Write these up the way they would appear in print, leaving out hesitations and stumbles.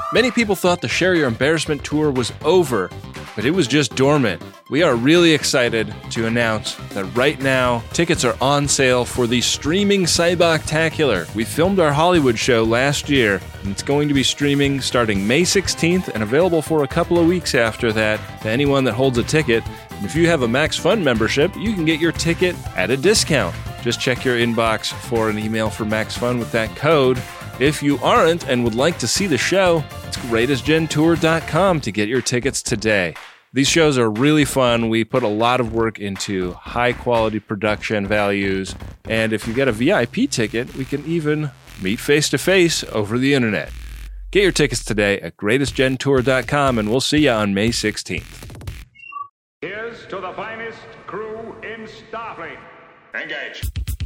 Many people thought the Share Your Embarrassment tour was over, but it was just dormant. We are really excited to announce that right now, tickets are on sale for the streaming Cyboctacular. We filmed our Hollywood show last year, and it's going to be streaming starting May 16th and available for a couple of weeks after that to anyone that holds a ticket. And if you have a Max Fun membership, you can get your ticket at a discount. Just check your inbox for an email for Max Fun with that code. If you aren't and would like to see the show, it's greatestgentour.com to get your tickets today. These shows are really fun. We put a lot of work into high-quality production values, and if you get a VIP ticket, we can even meet face-to-face over the internet. Get your tickets today at greatestgentour.com, and we'll see you on May 16th. Here's to the finest crew in Starfleet. Engage.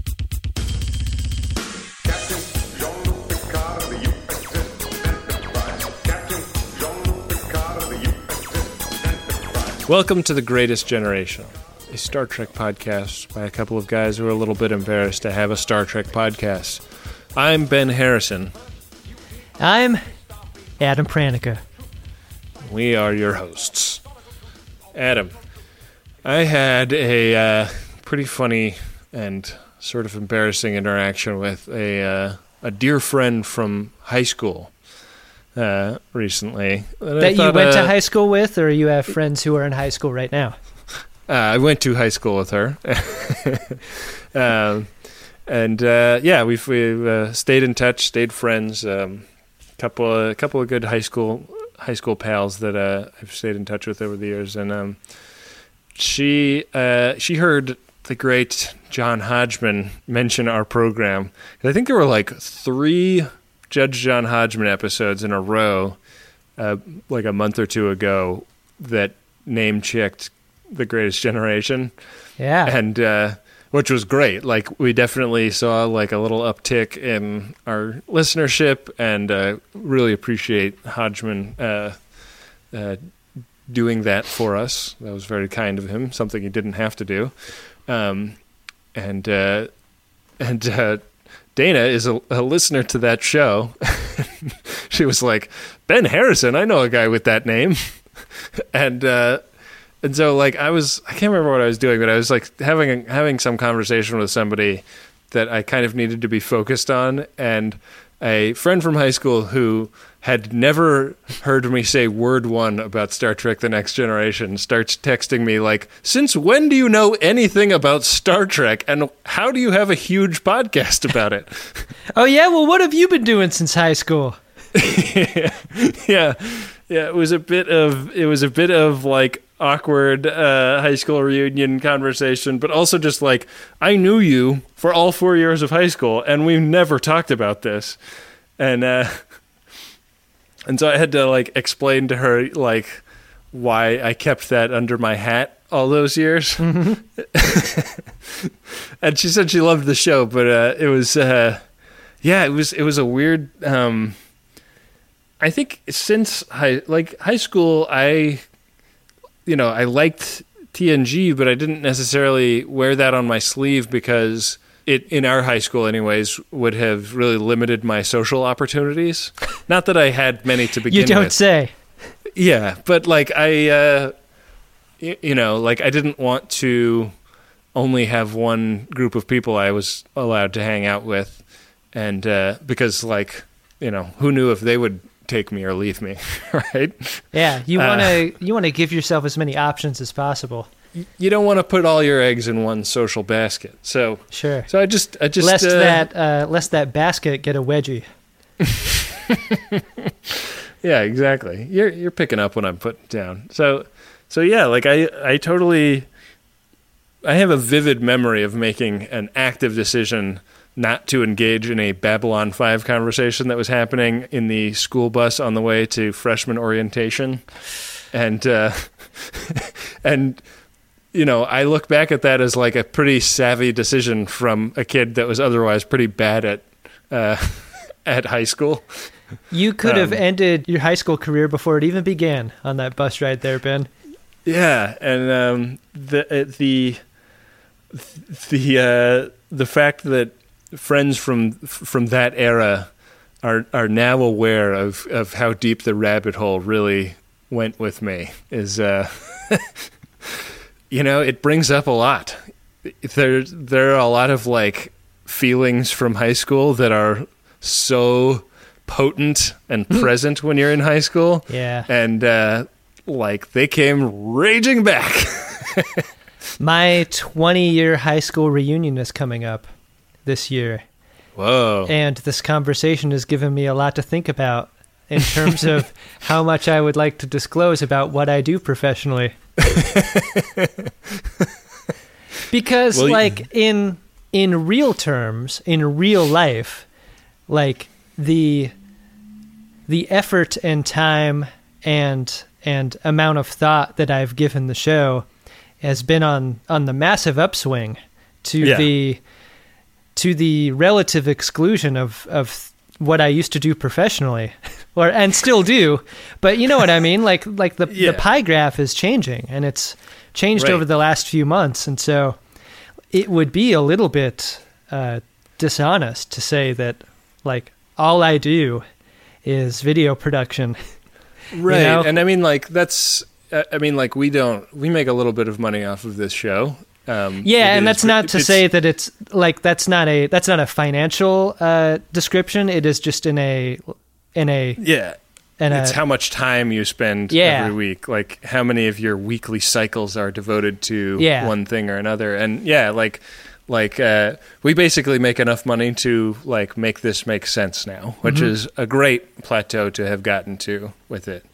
Captain Jean-Luc Picard of the USS Enterprise. Captain Jean-Luc Picard of the USS Enterprise. Welcome to The Greatest Generation, a Star Trek podcast by a couple of guys who are a little bit embarrassed to have a Star Trek podcast. I'm Ben Harrison. I'm Adam Pranica. We are your hosts. Adam, I had a pretty funny and sort of embarrassing interaction with a dear friend from high school recently. That you went to high school with, or you have friends who are in high school right now? I went to high school with her. We've stayed in touch, stayed friends. Couple of good high school pals that I've stayed in touch with over the years, and she heard the great John Hodgman mention our program. I think there were like 3 Judge John Hodgman episodes in a row, like a month or two ago, that name-checked The Greatest Generation. Yeah. And which was great. Like, we definitely saw like a little uptick in our listenership, and really appreciate Hodgman doing that for us. That was very kind of him, something he didn't have to do. And Dana is a listener to that show. She was like, Ben Harrison, I know a guy with that name. And so like I can't remember what I was doing, but I was like having some conversation with somebody that I kind of needed to be focused on, and a friend from high school who had never heard me say word one about Star Trek The Next Generation starts texting me like, since when do you know anything about Star Trek, and how do you have a huge podcast about it? Oh yeah? Well, what have you been doing since high school? Yeah. It was a bit of like awkward high school reunion conversation, but also just like, I knew you for all 4 years of high school, and we've never talked about this. And so I had to like explain to her like why I kept that under my hat all those years. Mm-hmm. And she said she loved the show, but it was a weird. I think since high school, I liked TNG, but I didn't necessarily wear that on my sleeve because it, in our high school anyways, would have really limited my social opportunities. Not that I had many to begin with. You don't say. Yeah, but like I didn't want to only have one group of people I was allowed to hang out with, and because like, who knew if they would take me or leave me, right? Yeah, you want to give yourself as many options as possible. You don't want to put all your eggs in one social basket. So sure. So I just lest that basket get a wedgie. Yeah, exactly. You're picking up what I'm putting down. So yeah, like I have a vivid memory of making an active decision not to engage in a Babylon 5 conversation that was happening in the school bus on the way to freshman orientation. And I look back at that as like a pretty savvy decision from a kid that was otherwise pretty bad at high school. You could have ended your high school career before it even began on that bus ride there, Ben. Yeah, and the fact that friends from that era are now aware of how deep the rabbit hole really went with me is, it brings up a lot. There are a lot of like feelings from high school that are so potent and present when you're in high school. Yeah. And like they came raging back. My 20-year high school reunion is coming up this year. Whoa. And this conversation has given me a lot to think about in terms of how much I would like to disclose about what I do professionally. Because in real terms, in real life, like the effort and time and amount of thought that I've given the show has been on the massive upswing to the relative exclusion of what I used to do professionally, and still do. But you know what I mean? Like the pie graph is changing, and it's changed over the last few months, and so it would be a little bit dishonest to say that like all I do is video production. Right. You know? And I mean, like, we make a little bit of money off of this show. And that's not to say that it's like, that's not a financial description. It is just it's how much time you spend every week. Like how many of your weekly cycles are devoted to one thing or another. And we basically make enough money to like make this make sense now, which is a great plateau to have gotten to with it.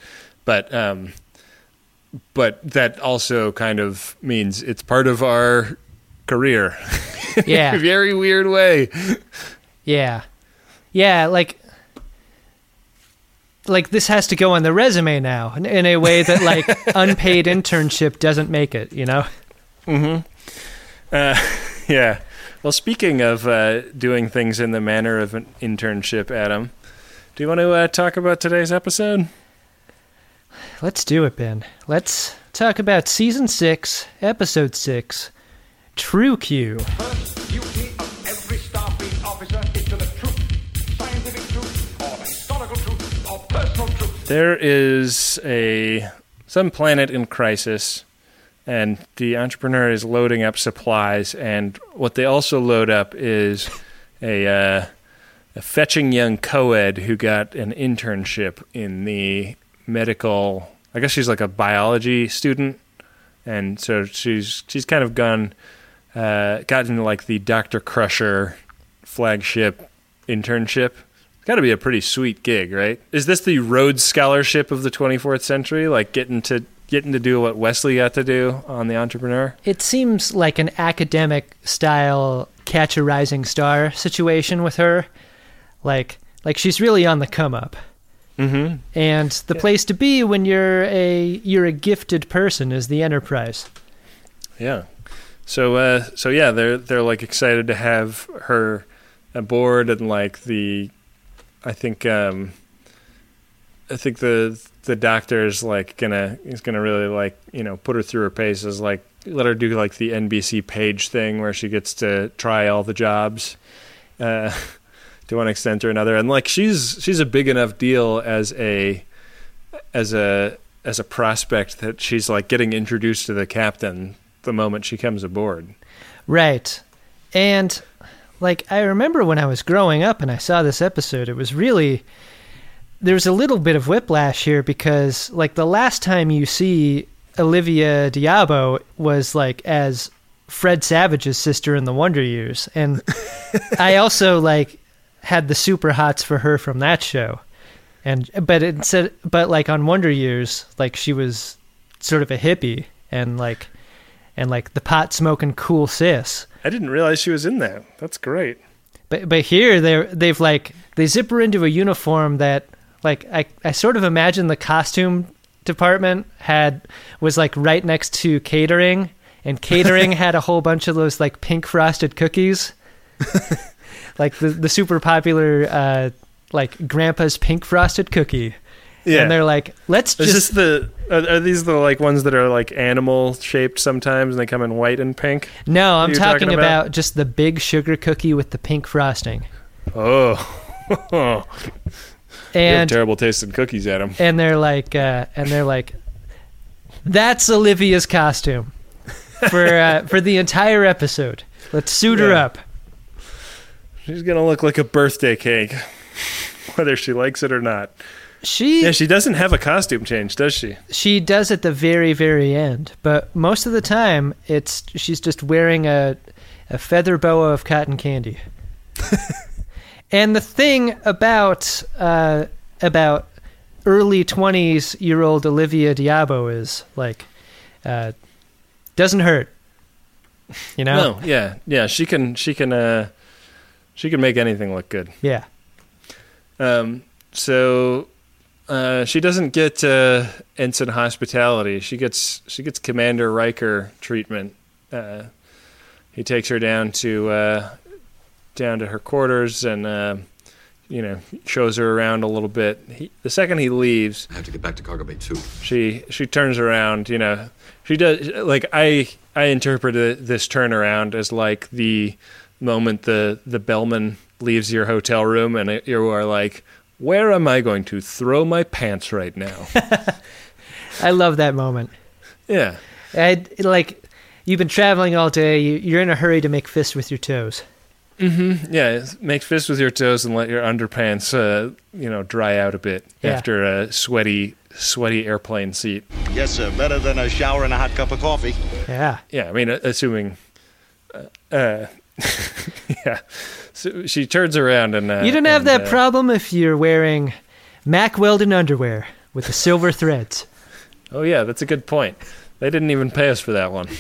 But that also kind of means it's part of our career. Yeah. In a very weird way. Yeah. Yeah, like this has to go on the resume now in a way that like unpaid internship doesn't make it, you know? Yeah. Well, speaking of doing things in the manner of an internship, Adam, do you want to talk about today's episode? Let's do it, Ben. Let's talk about Season 6, Episode 6, True Q. First duty of every Starfleet officer is to the truth, scientific truth, or historical truth, or personal truth. There is some planet in crisis, and the Entrepreneur is loading up supplies, and what they also load up is a fetching young co-ed who got an internship in the medical, I guess she's like a biology student, and so she's kind of gotten like the Dr. Crusher flagship internship. It's got to be a pretty sweet gig, right? Is this the Rhodes Scholarship of the 24th century, like getting to do what Wesley got to do on The Entrepreneur? It seems like an academic style Catch a Rising Star situation with her. Like she's really on the come up. Mm-hmm. And the place to be when you're a gifted person is the Enterprise. Yeah. So they're like excited to have her aboard, and like I think the doctor is like gonna really like, you know, put her through her paces, like let her do like the NBC Page thing where she gets to try all the jobs. To one extent or another, and like she's a big enough deal as a prospect that she's like getting introduced to the captain the moment she comes aboard. Right. And like I remember when I was growing up and I saw this episode, it was really, there's a little bit of whiplash here because like the last time you see Olivia Diabo was like as Fred Savage's sister in the Wonder Years, and I also like had the super hots for her from that show, but like on Wonder Years, like she was sort of a hippie and like the pot smoking cool sis. I didn't realize she was in that. That's great. But here they zip her into a uniform that like I sort of imagine the costume department was like right next to catering, and catering had a whole bunch of those like pink frosted cookies. Like the super popular, like Grandpa's pink frosted cookie. Yeah. And they're like, are these the like ones that are like animal shaped sometimes and they come in white and pink? No, I'm talking about just the big sugar cookie with the pink frosting. Oh. You have And terrible taste in cookies, Adam. and they're like, that's Olivia's costume for the entire episode. Let's suit her Yeah. up. She's gonna look like a birthday cake, whether she likes it or not. She Yeah, she doesn't have a costume change, does she? She does at the very, very end, but most of the time, she's just wearing a feather boa of cotton candy. And the thing about early 20s-year-old Olivia Diabo is like, doesn't hurt, you know? No, yeah. She can make anything look good. Yeah. So she doesn't get ensign hospitality. She gets Commander Riker treatment. He takes her down to her quarters and shows her around a little bit. The second he leaves, I have to get back to Cargo Bay too. she turns around. She does, like, I interpreted this turnaround as like the moment the bellman leaves your hotel room and you are like, where am I going to throw my pants right now? I love that moment. Yeah. You've been traveling all day. You're in a hurry to make fists with your toes. Yeah, make fists with your toes and let your underpants, dry out a bit Yeah. after a sweaty airplane seat. Yes, sir. Better than a shower and a hot cup of coffee. Yeah. Yeah, I mean, assuming, yeah. So she turns around and You don't have that problem if you're wearing Mack Weldon underwear with the silver threads. Oh yeah, that's a good point. They didn't even pay us for that one.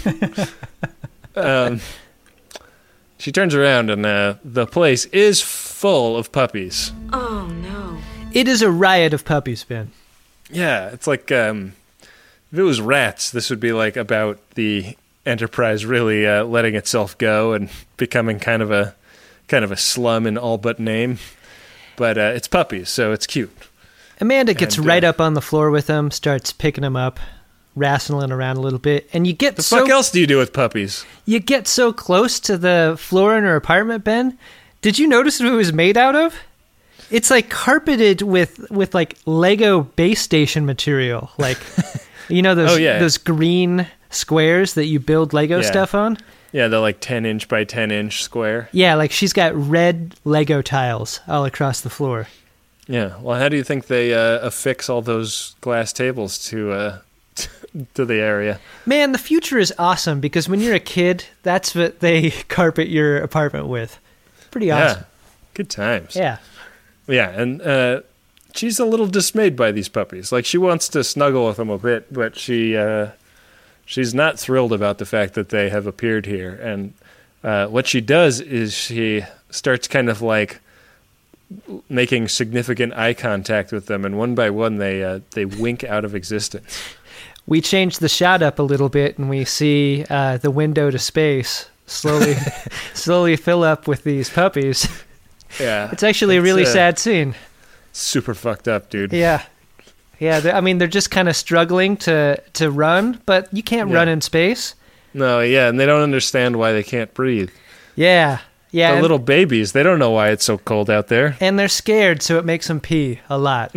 She turns around and the place is full of puppies. Oh, no. It is a riot of puppies, Ben. Yeah, it's like if it was rats, this would be like about the Enterprise really letting itself go and becoming kind of a slum in all but name. But it's puppies, so it's cute. Amanda gets And, right up on the floor with them, starts picking them up, wrestling around a little bit, and you get The fuck else do you do with puppies? you get so close to the floor in her apartment, Ben. Did you notice what it was made out of? It's like carpeted with like Lego base station material, like those those green squares that you build Lego Yeah. stuff on. Yeah, the like 10-inch by 10-inch square. Yeah, like she's got red Lego tiles all across the floor. Yeah. Well, how do you think they affix all those glass tables to the area? Man, the future is awesome because when you're a kid, that's what they carpet your apartment with. Pretty awesome. Yeah. Good times. Yeah. Yeah, and she's a little dismayed by these puppies. Like, she wants to snuggle with them a bit, but she's not thrilled about the fact that they have appeared here. And what she does is she starts kind of like making significant eye contact with them, and one by one they wink out of existence. We changed the shot up a little bit, and we see the window to space slowly fill up with these puppies. Yeah, It's actually a really sad scene. Super fucked up, dude. Yeah. Yeah, they're just kind of struggling to run, but you can't run in space. No, yeah, and they don't understand why they can't breathe. Yeah. Yeah. The little babies, they don't know why it's so cold out there. And they're scared, so it makes them pee a lot.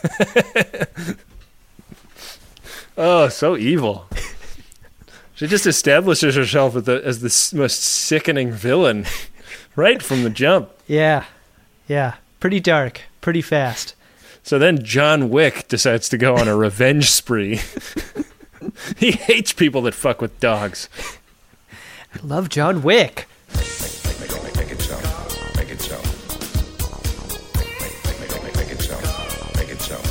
Oh, so evil. She just establishes herself as the most sickening villain right from the jump. Yeah. Yeah. Pretty dark. Pretty fast. So then John Wick decides to go on a revenge spree. He hates people that fuck with dogs. I love John Wick. Make it so. Make it so. Make it so. Make it so.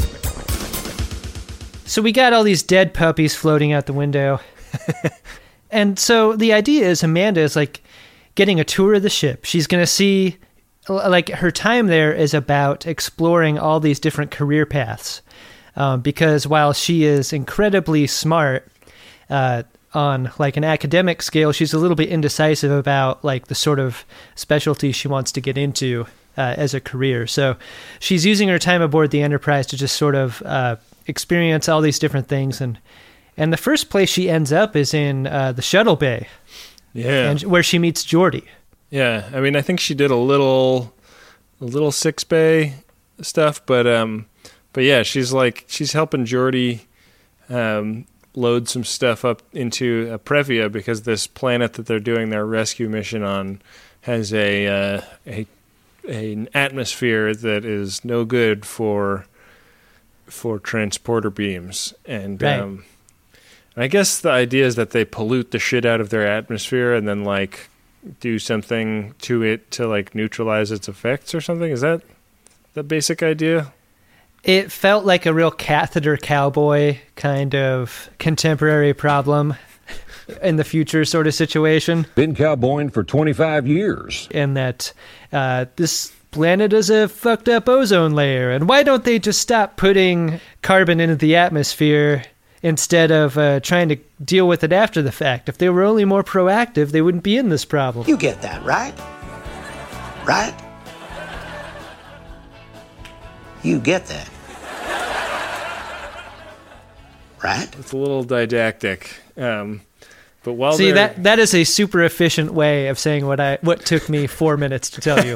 So we got all these dead puppies floating out the window. And so the idea is Amanda is like getting a tour of the ship. She's going to see, like, her time there is about exploring all these different career paths. Because while she is incredibly smart on like an academic scale, she's a little bit indecisive about like the sort of specialty she wants to get into as a career. So she's using her time aboard the Enterprise to just sort of experience all these different things. And the first place she ends up is in the shuttle bay, Yeah. and where she meets Geordi. Yeah. I mean, I think she did a little little 6-bay stuff, but yeah, she's helping Geordi load some stuff up into Previa because this planet that they're doing their rescue mission on has an atmosphere that is no good for transporter beams, and Right. I guess the idea is that they pollute the shit out of their atmosphere and then like do something to it to like neutralize its effects or something. Is that the basic idea? It felt like a real catheter cowboy kind of contemporary problem in the future sort of situation. Been cowboying for 25 years. And that this planet is a fucked up ozone layer. And why don't they just stop putting carbon into the atmosphere instead of trying to deal with it after the fact? If they were only more proactive, they wouldn't be in this problem. You get that, right? Right? You get that. Right? It's a little didactic. But while See, they're- that is a super efficient way of saying what took me 4 minutes to tell you.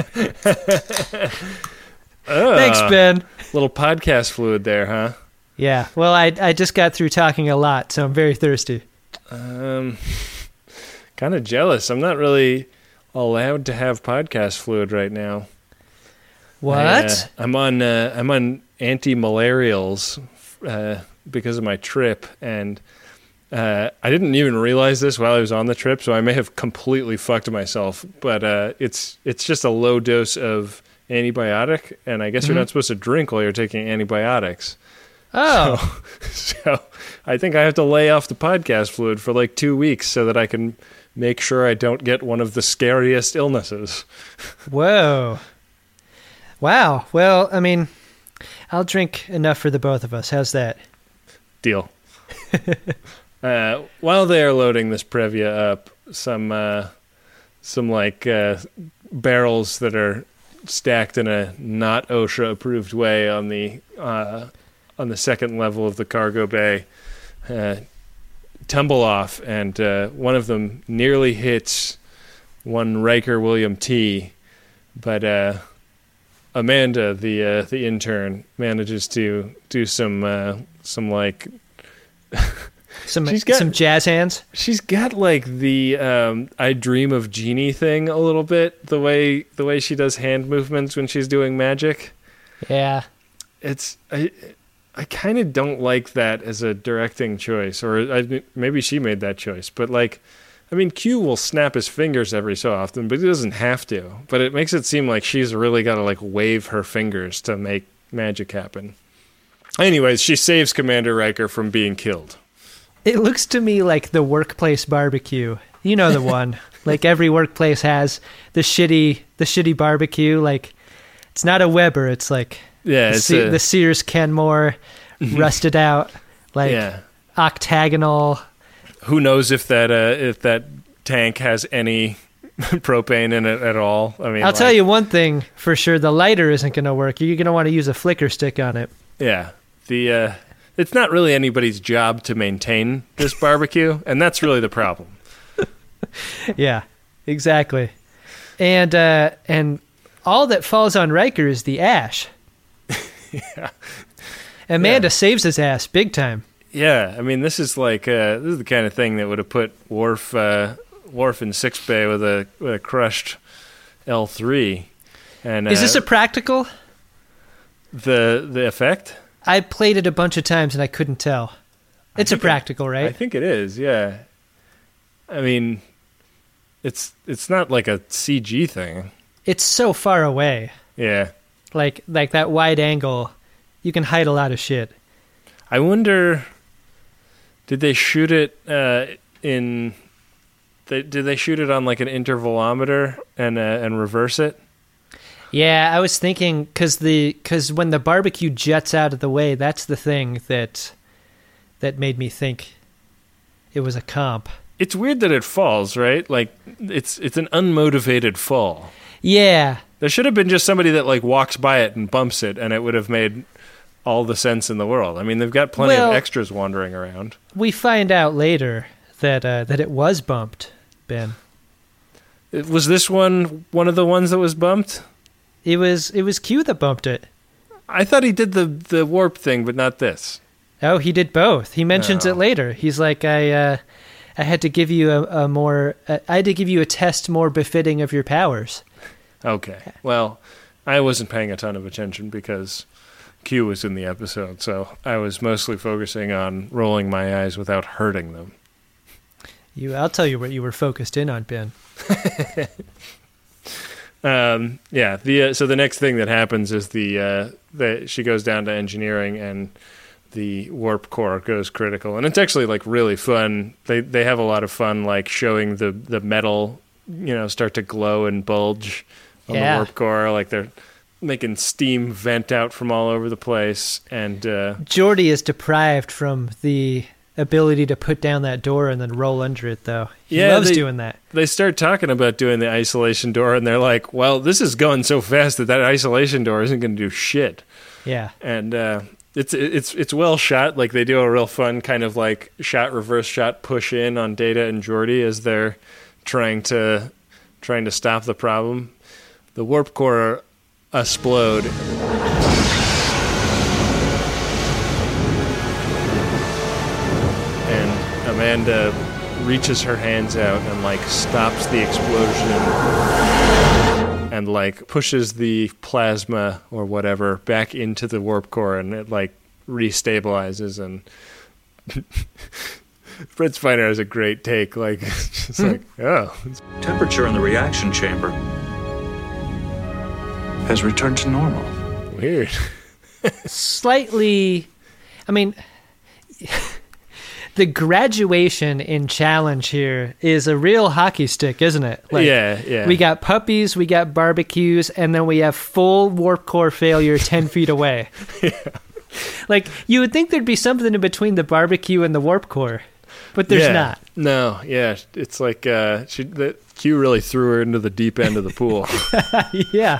Thanks, Ben. little podcast fluid there, huh? Yeah, well, I just got through talking a lot, so I'm very thirsty. Kind of jealous. I'm not really allowed to have podcast fluid right now. What? I'm on anti-malarials because of my trip, and I didn't even realize this while I was on the trip, so I may have completely fucked myself. But it's just a low dose of antibiotic, and I guess you're not supposed to drink while you're taking antibiotics. Oh. So I think I have to lay off the podcast fluid for like 2 weeks so that I can make sure I don't get one of the scariest illnesses. Whoa. Wow. Well, I mean, I'll drink enough for the both of us. How's that? Deal. While they are loading this Previa up, some barrels that are stacked in a not OSHA approved way on the second level of the cargo bay tumble off, and one of them nearly hits one Riker William T, but Amanda, the intern, manages to do some jazz hands. She's got like the I Dream of Jeannie thing a little bit, the way she does hand movements when she's doing magic. Yeah. I kind of don't like that as a directing choice, or maybe she made that choice. But like, I mean, Q will snap his fingers every so often, but he doesn't have to. But it makes it seem like she's really got to like wave her fingers to make magic happen. Anyways, she saves Commander Riker from being killed. It looks to me like the workplace barbecue. You know the one. Like every workplace has the shitty barbecue. Like it's not a Weber. It's like the Sears Kenmore, rusted out, like octagonal. Who knows if that tank has any propane in it at all? I mean, I'll tell you one thing for sure: the lighter isn't going to work. You're going to want to use a flicker stick on it. Yeah, it's not really anybody's job to maintain this barbecue, and that's really the problem. Yeah, exactly. And all that falls on Riker is the ash. Yeah. Amanda saves his ass big time. Yeah, I mean, this is the kind of thing that would have put Worf in 6 bay with a crushed L3. And is this a practical? The effect? I played it a bunch of times and I couldn't tell. It's a practical, right? I think it is. Yeah. I mean, it's not like a CG thing. It's so far away. Yeah. Like that wide angle, you can hide a lot of shit. I wonder, did they shoot it did they shoot it on like an intervalometer and reverse it? Yeah, I was thinking because when the barbecue jets out of the way, that's the thing that made me think it was a comp. It's weird that it falls, right? Like it's an unmotivated fall. Yeah. There should have been just somebody that like walks by it and bumps it, and it would have made all the sense in the world. I mean, they've got plenty of extras wandering around. We find out later that it was bumped, Ben. Was this one of the ones that was bumped? It was Q that bumped it. I thought he did the warp thing, but not this. Oh, he did both. He mentions it later. He's like, I had to give you I had to give you a test more befitting of your powers. Okay. Well, I wasn't paying a ton of attention because Q was in the episode, so I was mostly focusing on rolling my eyes without hurting them. I'll tell you what you were focused in on, Ben. So the next thing that happens is she goes down to engineering and the warp core goes critical, and it's actually like really fun. They have a lot of fun like showing the metal, start to glow and bulge on the warp core, like they're making steam vent out from all over the place. And Geordi is deprived from the ability to put down that door and then roll under it, though. He loves doing that. They start talking about doing the isolation door, and they're like, well, this is going so fast that isolation door isn't going to do shit. Yeah. And it's well shot. Like, they do a real fun kind of like reverse shot push in on Data and Geordi as they're trying to stop the problem. The warp core explode. And Amanda reaches her hands out and like stops the explosion and like pushes the plasma or whatever back into the warp core, and it like restabilizes. And Fred Spiner has a great take, like just like, oh, temperature in the reaction chamber has returned to normal. Weird. Slightly, I mean, the graduation in challenge here is a real hockey stick, isn't it? Like, yeah. We got puppies, we got barbecues, and then we have full warp core failure 10 feet away. Yeah. Like, you would think there'd be something in between the barbecue and the warp core, but there's not. No, yeah. It's like Q really threw her into the deep end of the pool. Yeah.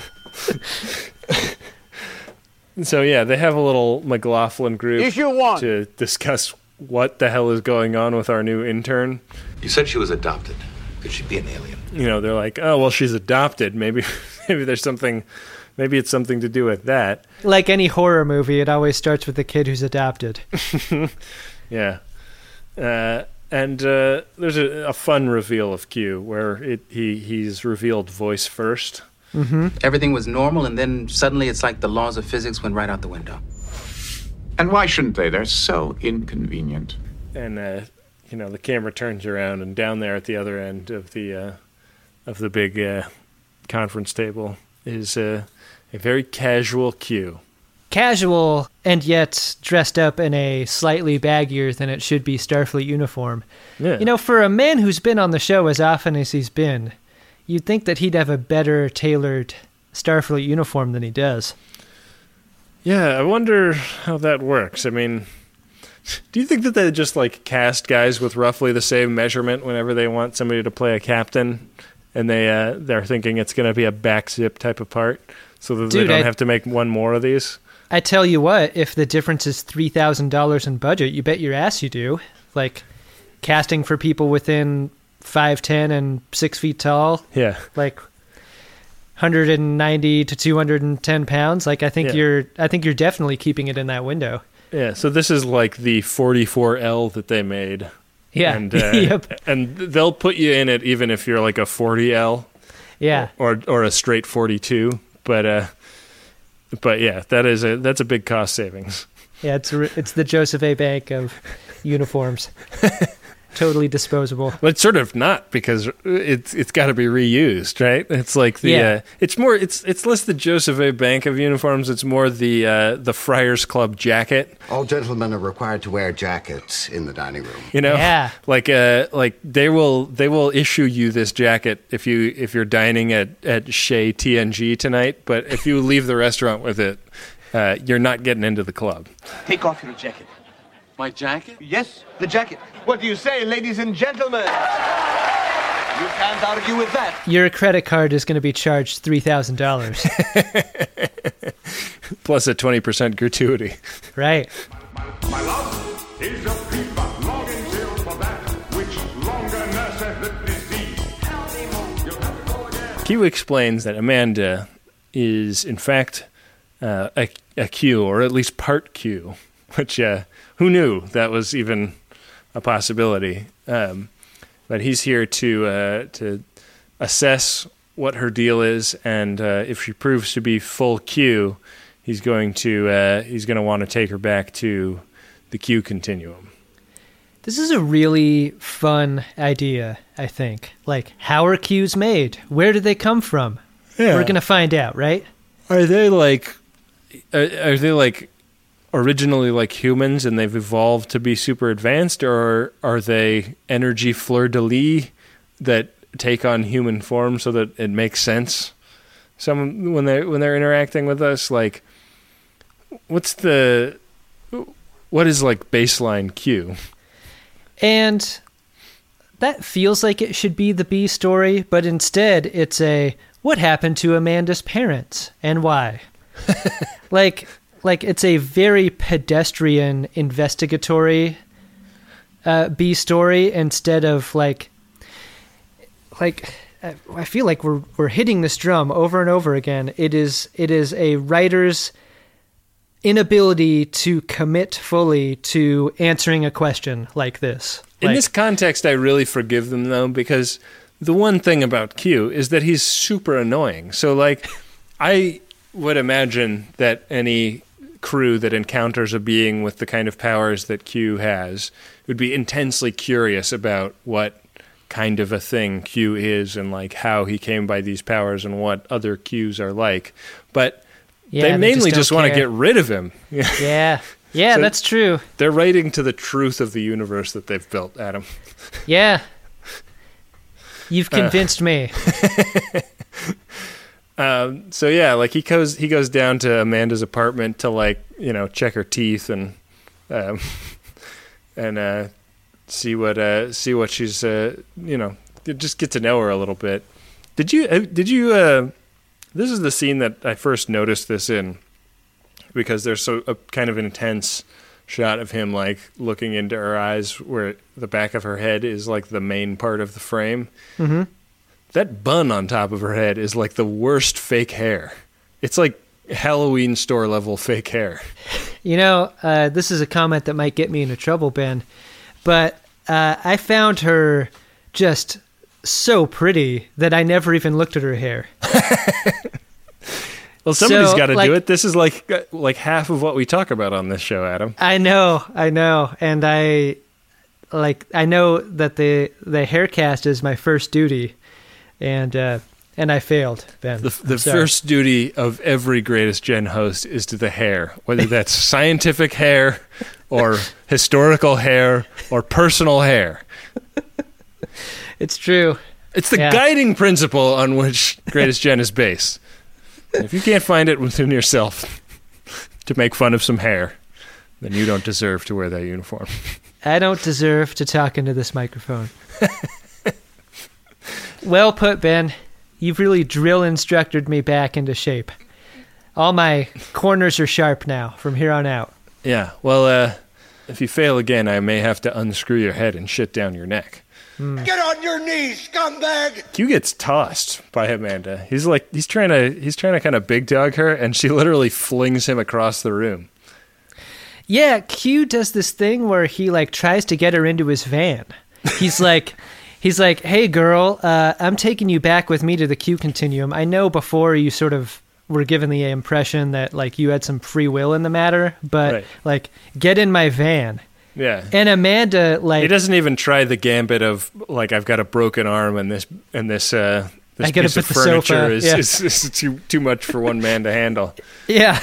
So, yeah, they have a little McLaughlin group to discuss what the hell is going on with our new intern. You said she was adopted. Could she be an alien? They're like, oh, well, she's adopted. Maybe there's something. Maybe it's something to do with that. Like any horror movie, it always starts with the kid who's adopted. Yeah. And there's a fun reveal of Q where he's revealed voice first. Mm-hmm. Everything was normal, and then suddenly it's like the laws of physics went right out the window. And why shouldn't they? They're so inconvenient. And the camera turns around, and down there at the other end of the big conference table is a very casual Q. Casual, and yet dressed up in a slightly baggier than it should be Starfleet uniform. Yeah. For a man who's been on the show as often as he's been, you'd think that he'd have a better tailored Starfleet uniform than he does. Yeah, I wonder how that works. I mean, do you think that they just like cast guys with roughly the same measurement whenever they want somebody to play a captain, and they're thinking it's going to be a back zip type of part, so that they don't have to make one more of these? I tell you what, if the difference is $3,000 in budget, you bet your ass you do. Like, casting for people within 5'10" and 6 feet tall. Yeah. Like 190 to 210 pounds. Like, I think you're definitely keeping it in that window. Yeah. So this is like the 44L that they made. Yeah. And yep. And they'll put you in it even if you're like a 40L. Yeah. Or a straight 42. But yeah, that's a big cost savings. Yeah, it's the Joseph A. Bank of uniforms. Totally disposable. But it's sort of not, because it's got to be reused, right? It's like it's less the Joseph A. Bank of uniforms. It's more the Friars Club jacket. All gentlemen are required to wear jackets in the dining room. Yeah. Like they will issue you this jacket if you're dining at Chez TNG tonight. But if you leave the restaurant with it, you're not getting into the club. Take off your jacket. My jacket? Yes, the jacket. What do you say, ladies and gentlemen? You can't argue with that. Your credit card is going to be charged $3,000. Plus a 20% gratuity. Right. My love is a fever, longing till for that which longer nurseth the disease. Q explains that Amanda is in fact a Q, or at least part Q, which who knew that was even a possibility. But he's here to assess what her deal is, and if she proves to be full Q, he's going to want to take her back to the Q continuum. This is a really fun idea, I think. Like, how are Qs made? Where did they come from? Yeah. We're going to find out, right? Are they like originally like humans and they've evolved to be super advanced, or are they energy fleur-de-lis that take on human form so that it makes sense? When they're interacting with us, like, what is like baseline Q? And that feels like it should be the B story, but instead it's a what happened to Amanda's parents and why? like it's a very pedestrian investigatory B story instead of like I feel like we're hitting this drum over and over again. It is a writer's inability to commit fully to answering a question like this. In this context, I really forgive them, though, because the one thing about Q is that he's super annoying. So, like, I would imagine that any crew that encounters a being with the kind of powers that Q has would be intensely curious about what kind of a thing Q is and, like, how he came by these powers and what other Qs are like. But they mainly just want to get rid of him. Yeah, so that's true. They're writing to the truth of the universe that they've built, Adam. Yeah. You've convinced me. So yeah, like he goes down to Amanda's apartment to, like, you know, check her teeth and see what she's you know, just get to know her a little bit. Did you this is the scene that I first noticed this in, because there's a kind of intense shot of him, like, looking into her eyes where the back of her head is, like, the main part of the frame. Mm-hmm. That bun on top of her head is, like, the worst fake hair. It's like Halloween store level fake hair. You know, this is a comment that might get me into trouble, Ben, but I found her just so pretty that I never even looked at her hair. Well, somebody's got to do it. This is like half of what we talk about on this show, Adam. I know, and I know that the hair cast is my first duty, and I failed, Ben. The first duty of every Greatest Gen host is to the hair, whether that's scientific hair or historical hair or personal hair. It's true. It's the guiding principle on which Greatest Gen is based. If you can't find it within yourself to make fun of some hair, then you don't deserve to wear that uniform. I don't deserve to talk into this microphone. Well put, Ben. You've really drill instructed me back into shape. All my corners are sharp now from here on out. Yeah, well, if you fail again, I may have to unscrew your head and shit down your neck. Get on your knees, scumbag! Q gets tossed by Amanda. He's trying to kind of big dog her, and she literally flings him across the room. Yeah, Q does this thing where he, like, tries to get her into his van. He's like, hey girl, I'm taking you back with me to the Q continuum. I know before you sort of were given the impression that, like, you had some free will in the matter, but right. Like, get in my van. Yeah. And Amanda, like, he doesn't even try the gambit of, like, I've got a broken arm and this piece of furniture is too much for one man to handle. Yeah.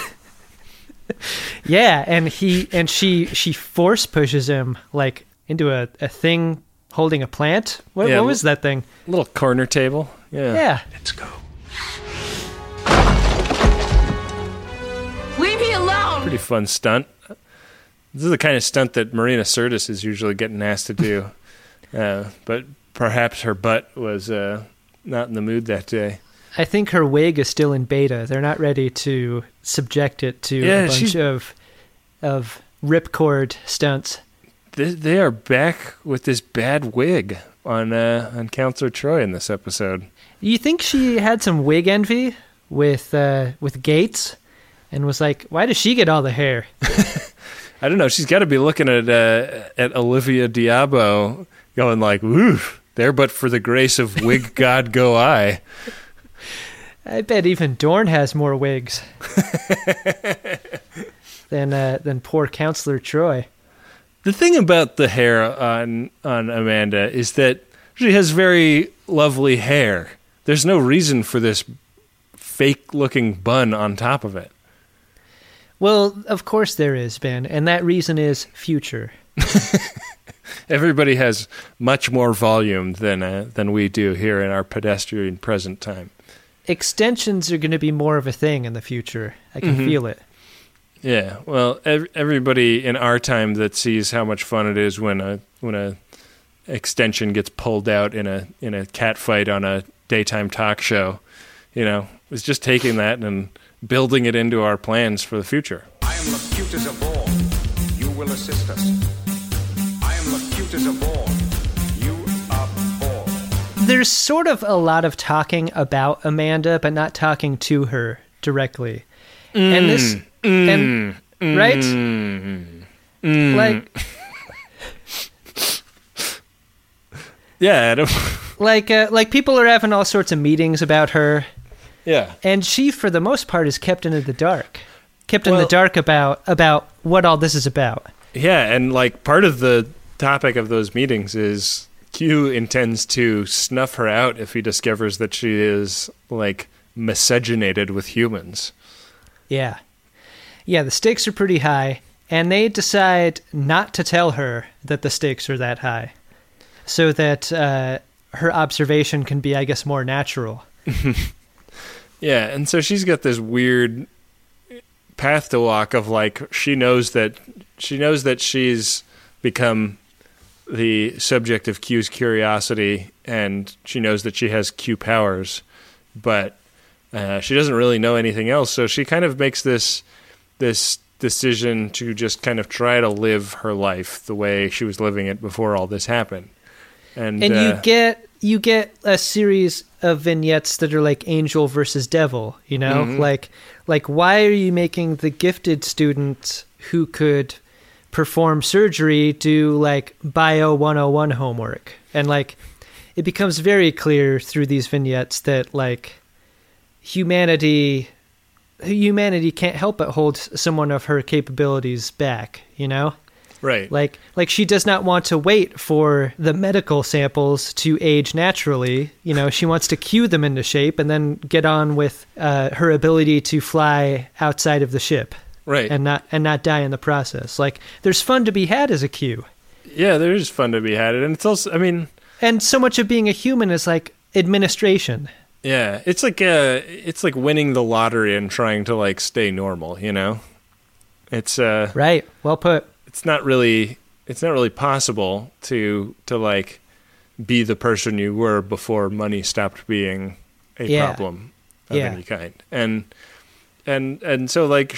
Yeah, and she force pushes him, like, into a thing holding a plant. What was that thing? A little corner table. Yeah. Yeah. Let's go. Leave me alone. Pretty fun stunt. This is the kind of stunt that Marina Sirtis is usually getting asked to do. But perhaps her butt was not in the mood that day. I think her wig is still in beta. They're not ready to subject it to a bunch of ripcord stunts. They are back with this bad wig on Counselor Troy in this episode. You think she had some wig envy with Gates, and was like, "Why does she get all the hair?" I don't know. She's got to be looking at Olivia Diabo, going like, "Woo, there, but for the grace of wig god go I." I bet even Dorn has more wigs than poor Counselor Troy. The thing about the hair on Amanda is that she has very lovely hair. There's no reason for this fake-looking bun on top of it. Well, of course there is, Ben, and that reason is future. Everybody has much more volume than we do here in our pedestrian present time. Extensions are going to be more of a thing in the future. I can feel it. Yeah, well, everybody in our time that sees how much fun it is when a extension gets pulled out in a cat fight on a daytime talk show, is just taking that and building it into our plans for the future. I am Lacute as a ball. You will assist us. I am Lacute as a ball. You are ball. There's sort of a lot of talking about Amanda, but not talking to her directly. Right? Like, yeah, like people are having all sorts of meetings about her. Yeah. And she, for the most part, is kept in the dark. About what all this is about. Yeah, and like part of the topic of those meetings is Q intends to snuff her out if he discovers that she is like miscegenated with humans. Yeah. Yeah, the stakes are pretty high, and they decide not to tell her that the stakes are that high, so that her observation can be, I guess, more natural. Yeah, and so she's got this weird path to walk of like she knows that she's become the subject of Q's curiosity, and she knows that she has Q powers, but she doesn't really know anything else. So she kind of makes this decision to just kind of try to live her life the way she was living it before all this happened. And you get a series of vignettes that are like angel versus devil, like why are you making the gifted student who could perform surgery do like Bio 101 homework? And like it becomes very clear through these vignettes that like humanity can't help but hold someone of her capabilities back, Right. Like she does not want to wait for the medical samples to age naturally. She wants to cue them into shape and then get on with her ability to fly outside of the ship. Right. And not die in the process. Like there's fun to be had as a Q. Yeah, there is fun to be had, and it's also, and so much of being a human is like administration. Yeah, it's like winning the lottery and trying to like stay normal, It's right. Well put. It's not really possible to like be the person you were before money stopped being a problem of any kind. And so like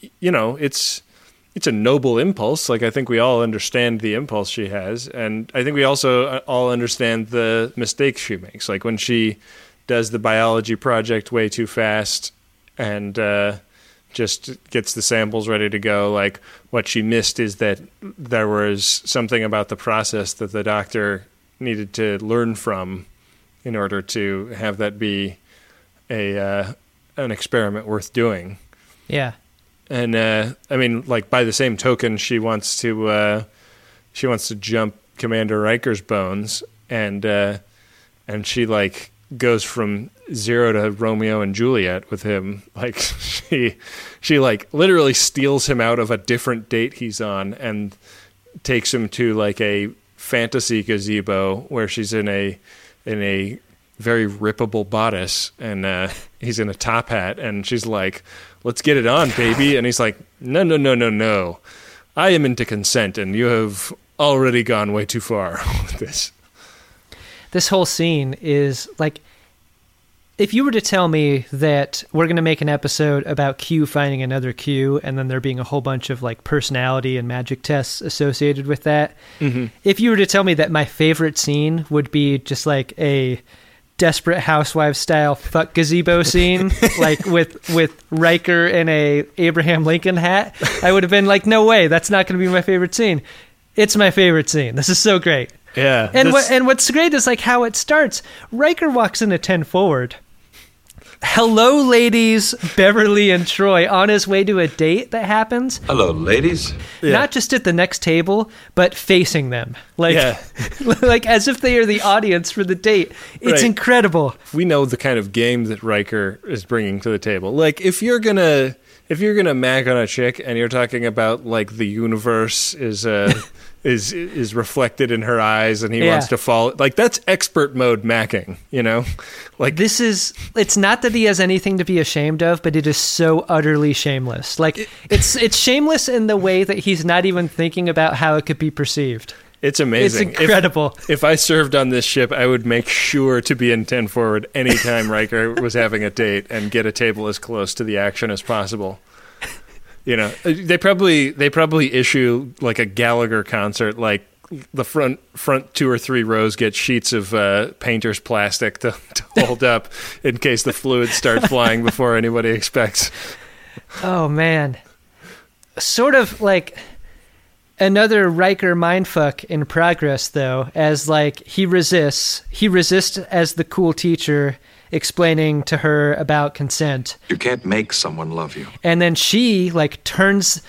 it's a noble impulse. Like I think we all understand the impulse she has, and I think we also all understand the mistakes she makes. Like when she does the biology project way too fast and just gets the samples ready to go. Like what she missed is that there was something about the process that the doctor needed to learn from in order to have that be an experiment worth doing. Yeah. And like by the same token, she wants to jump Commander Riker's bones, and she like goes from 0 to Romeo and Juliet with him. Like she like literally steals him out of a different date he's on and takes him to like a fantasy gazebo where she's in a very rippable bodice, and he's in a top hat, and she's like, "Let's get it on, baby." And he's like, No. I am into consent, and you have already gone way too far with this. This whole scene is like, if you were to tell me that we're going to make an episode about Q finding another Q, and then there being a whole bunch of like personality and magic tests associated with that, if you were to tell me that my favorite scene would be just like a Desperate Housewives style fuck gazebo scene, like with Riker in a Abraham Lincoln hat, I would have been like, no way, that's not going to be my favorite scene. It's my favorite scene. This is so great. Yeah. And what's great is like how it starts. Riker walks into 10 forward. Hello, ladies, Beverly and Troy, on his way to a date that happens. Hello, ladies. Yeah. Not just at the next table, but facing them. Like, like as if they are the audience for the date. It's incredible. We know the kind of game that Riker is bringing to the table. Like, if you're gonna mag on a chick and you're talking about like the universe is reflected in her eyes and he wants to fall, like, that's expert mode macking, you know? Like, it's not that he has anything to be ashamed of, but it is so utterly shameless. Like, it's shameless in the way that he's not even thinking about how it could be perceived. It's amazing. It's incredible. If I served on this ship, I would make sure to be in 10 forward anytime Riker was having a date and get a table as close to the action as possible. You know, they probably issue like a Gallagher concert, like the front 2 or 3 rows get sheets of painter's plastic to hold up in case the fluids start flying before anybody expects. Oh man, sort of like another Riker mindfuck in progress, though, as like he resists as the cool teacher, explaining to her about consent. You can't make someone love you. And then she like turns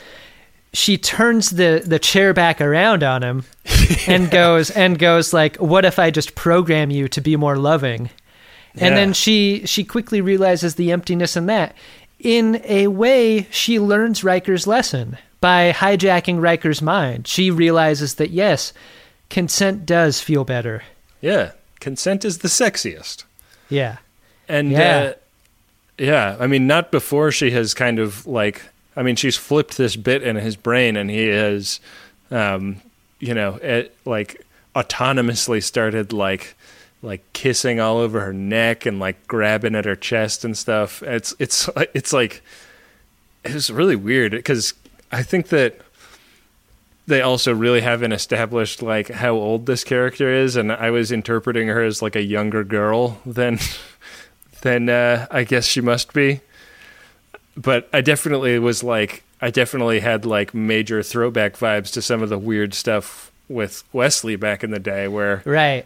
the chair back around on him and goes like, what if I just program you to be more loving? And then she quickly realizes the emptiness in that. In a way, she learns Riker's lesson by hijacking Riker's mind. She realizes that yes, consent does feel better. Yeah, consent is the sexiest. Yeah. And I mean, not before she has kind of like, I mean, she's flipped this bit in his brain and he has, like autonomously started like kissing all over her neck and like grabbing at her chest and stuff. It's like, it was really weird because I think that they also really haven't established like how old this character is. And I was interpreting her as like a younger girl than I guess she must be. But I definitely had like major throwback vibes to some of the weird stuff with Wesley back in the day where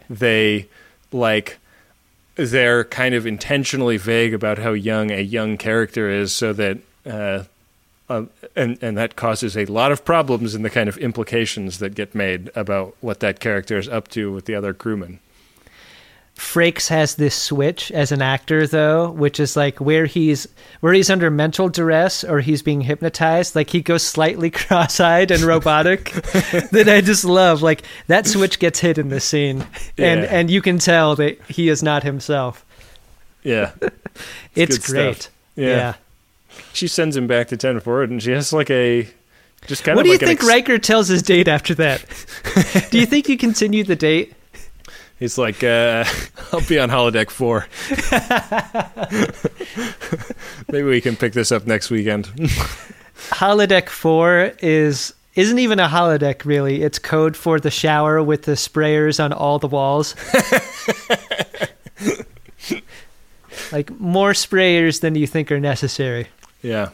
they're kind of intentionally vague about how young a young character is so that and that causes a lot of problems in the kind of implications that get made about what that character is up to with the other crewmen. Frakes has this switch as an actor, though, which is like where he's under mental duress or he's being hypnotized, like he goes slightly cross-eyed and robotic that I just love. Like that switch gets hit in this scene and you can tell that he is not himself. Yeah. It's great. Stuff. Yeah. She sends him back to 10 forward and she has like a just kind what of do you think Riker tells his date after that? Do you think you continue the date? He's like, I'll be on holodeck 4. Maybe we can pick this up next weekend. Holodeck 4 isn't even a holodeck, really. It's code for the shower with the sprayers on all the walls. Like more sprayers than you think are necessary. Yeah.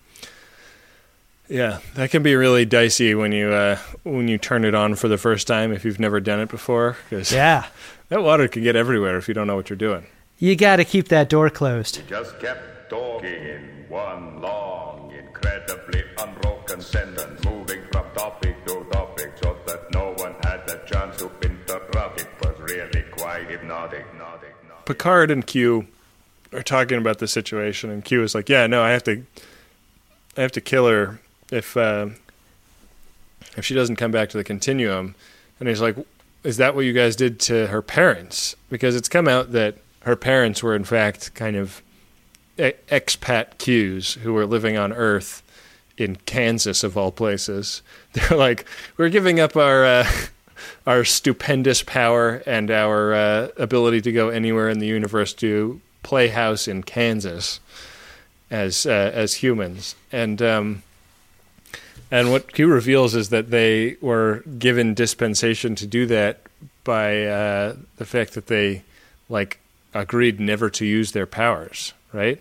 Yeah, that can be really dicey when you turn it on for the first time if you've never done it before. 'Cause that water can get everywhere if you don't know what you're doing. You got to keep that door closed. He just kept talking in one long, incredibly unbroken sentence, moving from topic to topic so that no one had the chance to interrupt. It was really quite hypnotic. Picard and Q are talking about the situation, and Q is like, "Yeah, no, I have to kill her if she doesn't come back to the Continuum." And he's like, "Is that what you guys did to her parents?" Because it's come out that her parents were in fact kind of expat Qs who were living on Earth in Kansas of all places. They're like, "We're giving up our stupendous power and our ability to go anywhere in the universe to play house in Kansas as humans." And what Q reveals is that they were given dispensation to do that by the fact that they like agreed never to use their powers, right?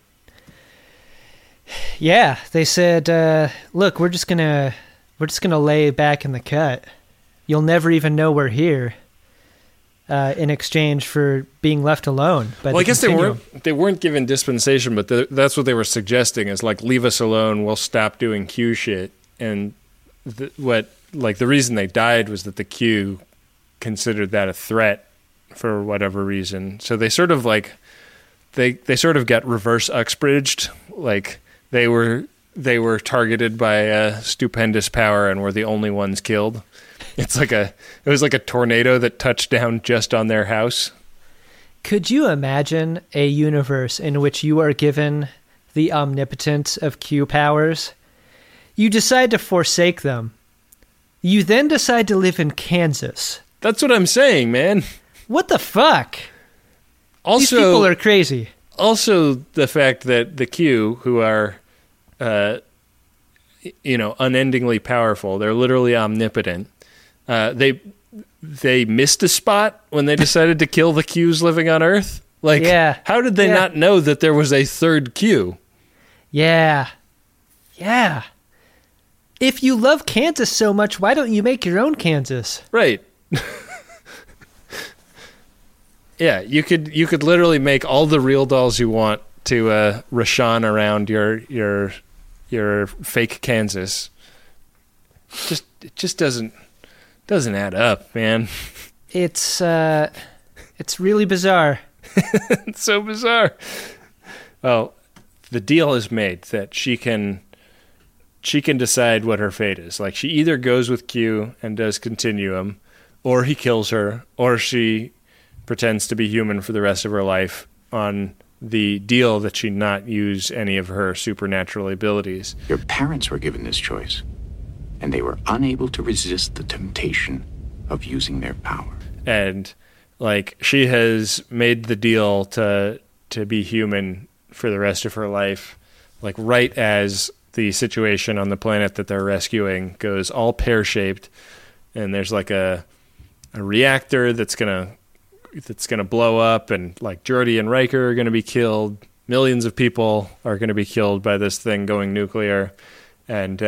Yeah, they said, "Look, we're just gonna lay back in the cut. You'll never even know we're here." In exchange for being left alone. Well, I guess they weren't given dispensation, but that's what they were suggesting is like, leave us alone. We'll stop doing Q shit. And the reason they died was that the Q considered that a threat for whatever reason. So they sort of like they sort of got reverse Uxbridged. Like they were targeted by a stupendous power and were the only ones killed. It was like a tornado that touched down just on their house. Could you imagine a universe in which you are given the omnipotence of Q powers? You decide to forsake them. You then decide to live in Kansas. That's what I'm saying, man. What the fuck? Also, these people are crazy. Also, the fact that the Q, who are, unendingly powerful, they're literally omnipotent. They missed a spot when they decided to kill the Qs living on Earth. Like, how did they not know that there was a third Q? Yeah. If you love Kansas so much, why don't you make your own Kansas? Right. Yeah, you could literally make all the real dolls you want to Rashawn around your fake Kansas. It just doesn't add up, man. It's really bizarre. It's so bizarre. Well, the deal is made that she can decide what her fate is. Like, she either goes with Q and does Continuum, or he kills her, or she pretends to be human for the rest of her life on the deal that she not use any of her supernatural abilities. Your parents were given this choice, and they were unable to resist the temptation of using their power. And, like, she has made the deal to be human for the rest of her life, like, right as the situation on the planet that they're rescuing goes all pear-shaped, and there's, like, a reactor that's gonna blow up, and, like, Geordi and Riker are gonna be killed. Millions of people are gonna be killed by this thing going nuclear, and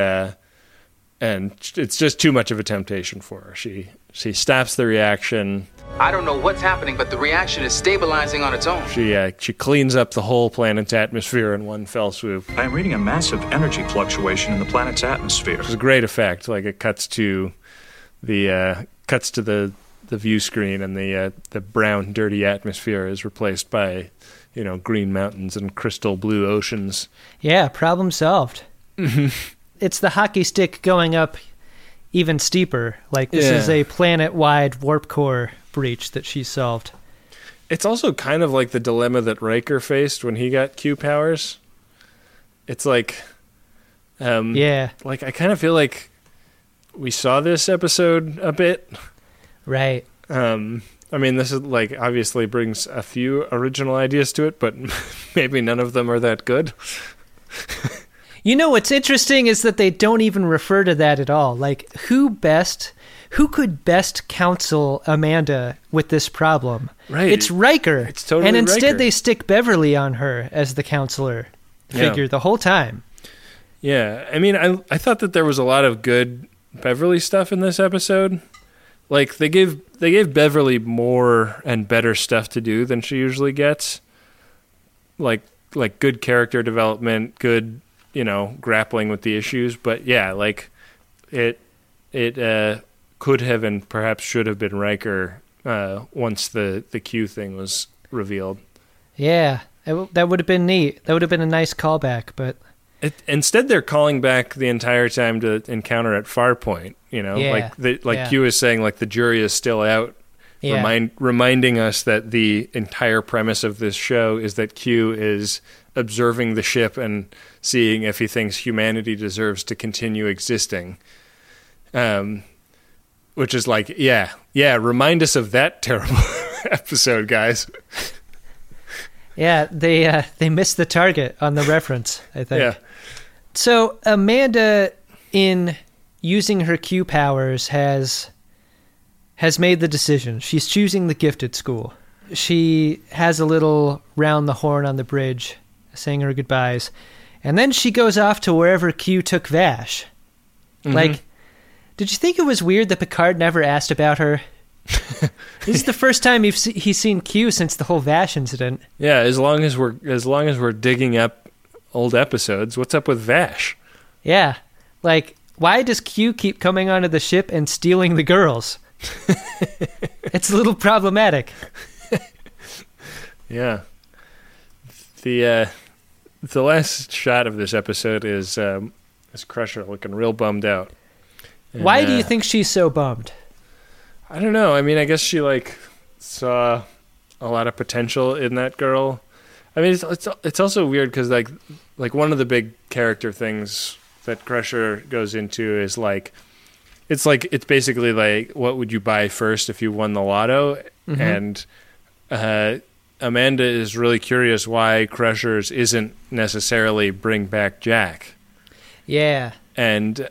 it's just too much of a temptation for her. She stops the reaction. I don't know what's happening, but the reaction is stabilizing on its own. She cleans up the whole planet's atmosphere in one fell swoop. I am reading a massive energy fluctuation in the planet's atmosphere. It's a great effect. Like, it cuts to the view screen, and the brown, dirty atmosphere is replaced by, green mountains and crystal blue oceans. Yeah, problem solved. It's the hockey stick going up even steeper. Like, this is a planet-wide warp core breach that she solved. It's also kind of like the dilemma that Riker faced when he got Q powers. It's like, like, I kind of feel like we saw this episode a bit. Right. I mean, this is, like, obviously brings a few original ideas to it, but maybe none of them are that good. What's interesting is that they don't even refer to that at all. Like, who could best counsel Amanda with this problem? Right. It's Riker. It's totally And instead Riker. They stick Beverly on her as the counselor figure the whole time. Yeah. I mean, I thought that there was a lot of good Beverly stuff in this episode. Like, they gave Beverly more and better stuff to do than she usually gets. Like good character development, good, grappling with the issues. But yeah, like, it could have and perhaps should have been Riker once the Q thing was revealed. Yeah, that would have been neat. That would have been a nice callback, but instead they're calling back the entire time to encounter at Farpoint. Q is saying, like, the jury is still out. Yeah. Reminding us that the entire premise of this show is that Q is observing the ship and seeing if he thinks humanity deserves to continue existing. Which is like, remind us of that terrible episode, guys. Yeah, they missed the target on the reference, I think. Yeah. So Amanda, in using her Q powers, has made the decision. She's choosing the gifted school. she has a little round the horn on the bridge, saying her goodbyes. And then she goes off to wherever Q took Vash. Mm-hmm. Like, did you think it was weird that Picard never asked about her? This is the first time he's seen Q since the whole Vash incident. Yeah, as long as we're digging up old episodes, what's up with Vash? Yeah, like, why does Q keep coming onto the ship and stealing the girls? It's a little problematic. Yeah. The last shot of this episode is Crusher looking real bummed out. And, why do you think she's so bummed? I don't know. I mean, I guess she saw a lot of potential in that girl. I mean, it's also weird because like one of the big character things that Crusher goes into is it's basically like, what would you buy first if you won the lotto? Mm-hmm. And Amanda is really curious why Crusher's isn't necessarily bring back Jack. Yeah. And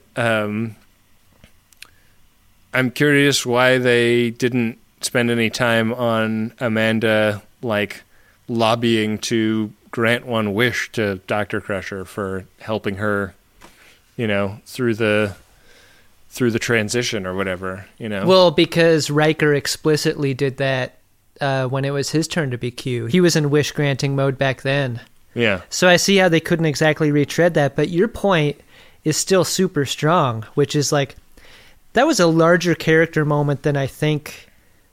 I'm curious why they didn't spend any time on Amanda, lobbying to grant one wish to Dr. Crusher for helping her, through the transition or whatever, Well, because Riker explicitly did that when it was his turn to be Q. He was in wish-granting mode back then. Yeah. So I see how they couldn't exactly retread that, but your point is still super strong, which is that was a larger character moment than I think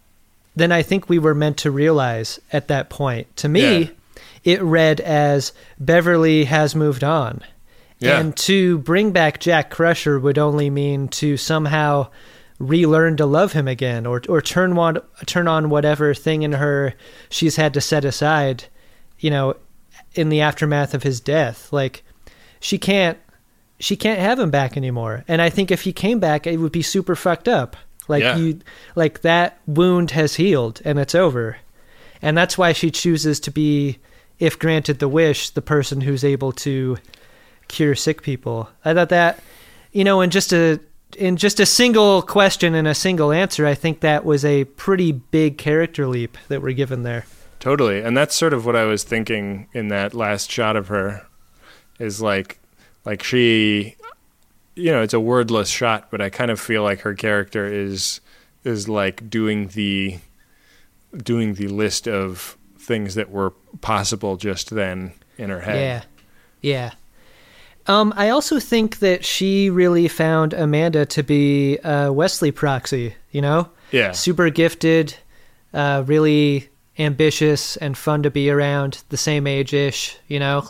we were meant to realize at that point. To me, It read as Beverly has moved on. Yeah. And to bring back Jack Crusher would only mean to somehow relearn to love him again, or turn on whatever thing in her she's had to set aside, in the aftermath of his death. She can't have him back anymore. And I think if he came back, it would be super fucked up. That wound has healed and it's over. And that's why she chooses to be, if granted the wish, the person who's able to cure sick people. I thought that, in just a single question and a single answer, I think that was a pretty big character leap that we're given there. Totally. And that's sort of what I was thinking in that last shot of her, is like she, it's a wordless shot, but I kind of feel like her character is like doing the list of things that were possible just then in her head. Yeah. I also think that she really found Amanda to be a Wesley proxy, Yeah. Super gifted, really ambitious and fun to be around, the same age-ish,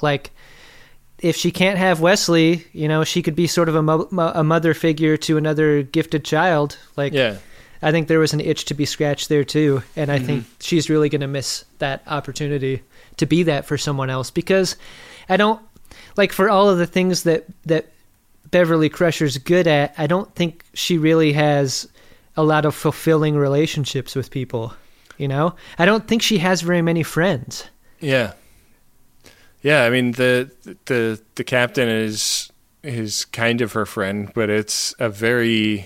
if she can't have Wesley, she could be sort of a mother figure to another gifted child. I think there was an itch to be scratched there too. And I think she's really going to miss that opportunity to be that for someone else, because I don't, for all of the things that Beverly Crusher's good at, I don't think she really has a lot of fulfilling relationships with people. I don't think she has very many friends. Yeah. Yeah, I mean the captain is kind of her friend, but it's a very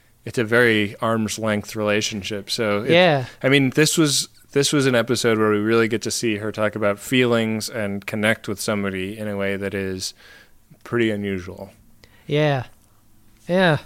arm's length relationship. So I mean this was an episode where we really get to see her talk about feelings and connect with somebody in a way that is pretty unusual. Yeah. Yeah.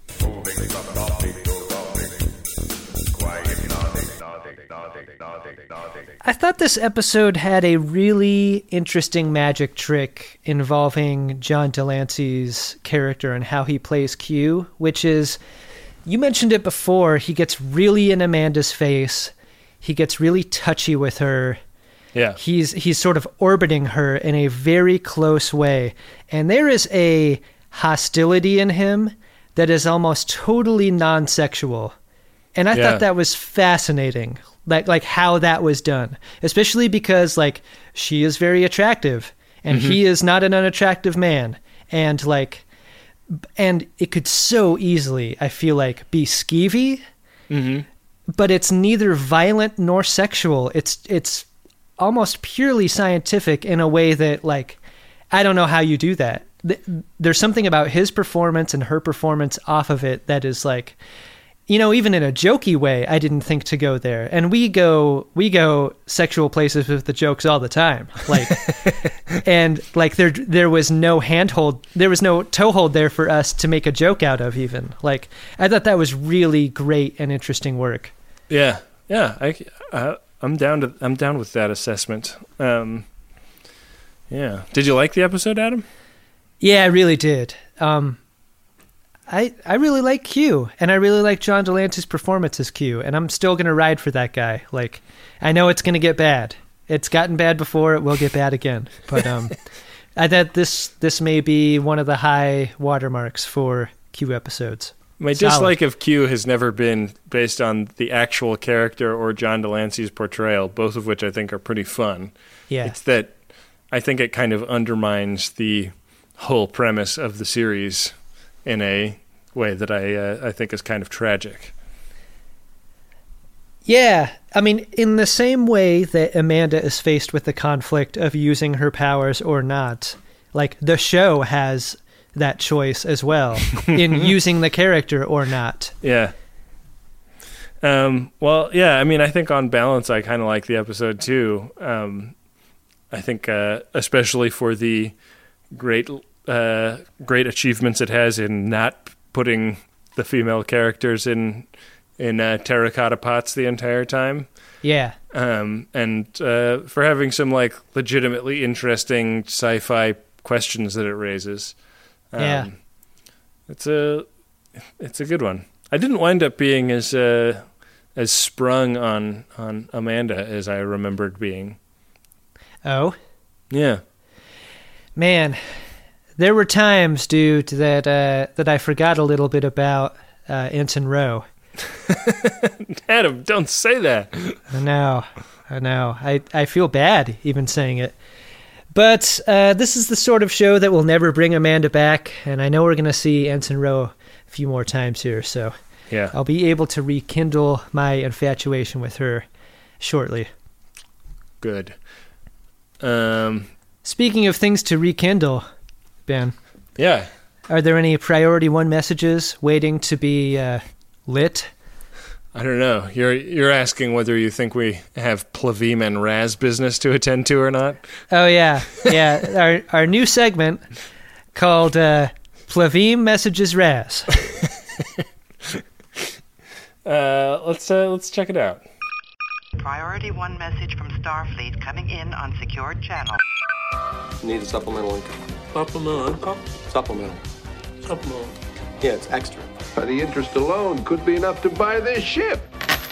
I thought this episode had a really interesting magic trick involving John Delancey's character and how he plays Q, which is, you mentioned it before, he gets really in Amanda's face. He gets really touchy with her. Yeah. He's sort of orbiting her in a very close way. And there is a hostility in him that is almost totally non-sexual. And I thought that was fascinating. Like how that was done, especially because she is very attractive and he is not an unattractive man. And it could so easily, I feel be skeevy, but it's neither violent nor sexual. It's almost purely scientific in a way that I don't know how you do that. There's something about his performance and her performance off of it that is even in a jokey way, I didn't think to go there. And we go sexual places with the jokes all the time. Like, and like there was no handhold, there was no toehold there for us to make a joke out of even. Like, I thought that was really great and interesting work. Yeah. I'm down with that assessment. Yeah. Did you like the episode, Adam? Yeah, I really did. I really like Q, and I really like John Delancey's performance as Q, and I'm still going to ride for that guy. Like, I know it's going to get bad. It's gotten bad before, it will get bad again. But I thought this may be one of the high watermarks for Q episodes. My dislike of Q has never been based on the actual character or John Delancey's portrayal, both of which I think are pretty fun. Yeah. It's that I think it kind of undermines the whole premise of the series in a way that I think is kind of tragic. Yeah, I mean, in the same way that Amanda is faced with the conflict of using her powers or not, like, the show has that choice as well in using the character or not. Yeah. Well, yeah, I mean, I think on balance, I kind of like the episode too. I think especially for the great achievements it has in not putting the female characters in terracotta pots the entire time. Yeah. And for having some like legitimately interesting sci-fi questions that it raises. Yeah. It's a good one. I didn't wind up being as sprung on Amanda as I remembered being. Oh? Yeah. Man, there were times, dude, that I forgot a little bit about Ensign Ro. Adam, don't say that. I know. I feel bad even saying it. But this is the sort of show that will never bring Amanda back, and I know we're going to see Ensign Ro a few more times here, so yeah, I'll be able to rekindle my infatuation with her shortly. Good. Speaking of things to rekindle, Ben. Yeah. Are there any Priority 1 messages waiting to be lit? I don't know. You're asking whether you think we have Plavim and Raz business to attend to or not? Oh, yeah. Yeah. Our new segment called Plavim Messages Raz. Let's check it out. Priority 1 message from Starfleet coming in on secured channel. Need a supplemental income. Supplemental income? Supplemental. Yeah, it's extra. The interest alone could be enough to buy this ship.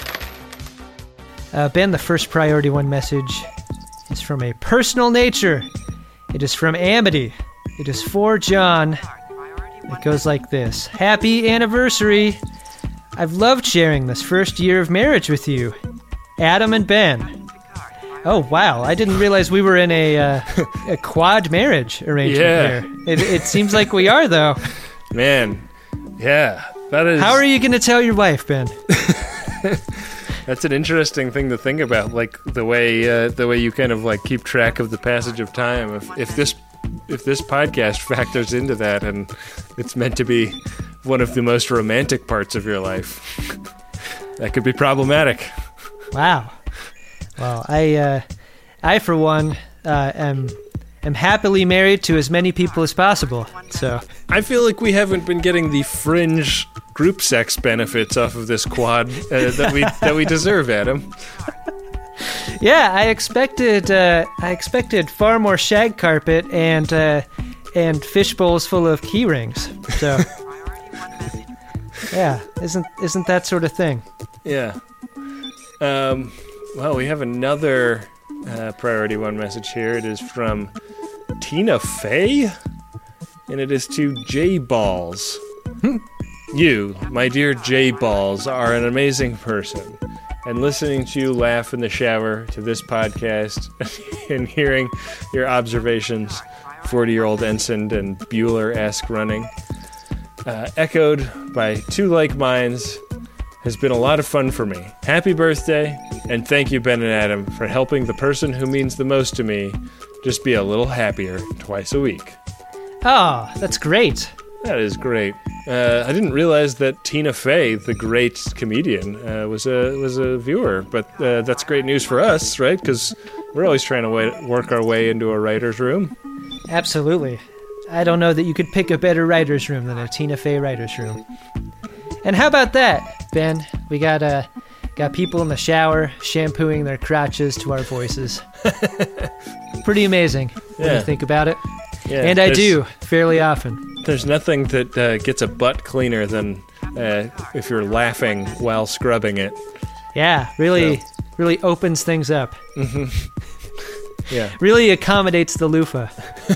Ben, the first Priority 1 message is from a personal nature. It is from Amity. It is for John. It goes like this. Happy anniversary. I've loved sharing this first year of marriage with you, Adam and Ben. Oh, wow. I didn't realize we were in a quad marriage arrangement here. It seems like we are, though. Man, yeah. That is. How are you going to tell your wife, Ben? That's an interesting thing to think about, like the way you kind of like keep track of the passage of time. If this podcast factors into that, and it's meant to be one of the most romantic parts of your life, that could be problematic. Wow. Well, I for one am happily married to as many people as possible. So I feel like we haven't been getting the fringe group sex benefits off of this quad that we deserve, Adam. Yeah, I expected far more shag carpet and fish bowls full of key rings. So yeah, isn't that sort of thing? Yeah. Well, we have another Priority 1 message here. It is from Tina Fey, and it is to J Balls. You, my dear J Balls, are an amazing person, and listening to you laugh in the shower to this podcast and hearing your observations, 40-year-old ensign and Bueller-esque running, echoed by two like minds, has been a lot of fun for me. Happy birthday, and thank you, Ben and Adam, for helping the person who means the most to me just be a little happier twice a week. Oh, that's great. That is great. I didn't realize that Tina Fey, the great comedian, was a viewer. But that's great news for us, right? Because we're always trying to work our way into a writer's room. Absolutely. I don't know that you could pick a better writer's room than a Tina Fey writer's room. And how about that, Ben? We got people in the shower shampooing their crotches to our voices. Pretty amazing when you think about it. Yeah, and I do, fairly often. There's nothing that gets a butt cleaner than if you're laughing while scrubbing it. Yeah, really opens things up. Mm-hmm. Yeah. Really accommodates the loofah.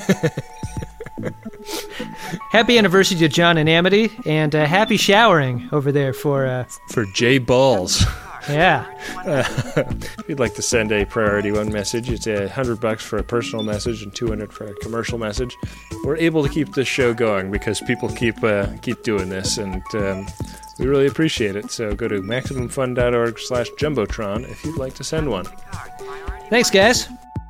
Happy anniversary to John and Amity, and happy showering over there for Jay Balls. Yeah. If you'd like to send a Priority One message, it's $100 for a personal message and $200 for a commercial message. We're able to keep this show going because people keep doing this, and we really appreciate it. So go to MaximumFun.org/Jumbotron if you'd like to send one. Thanks, guys.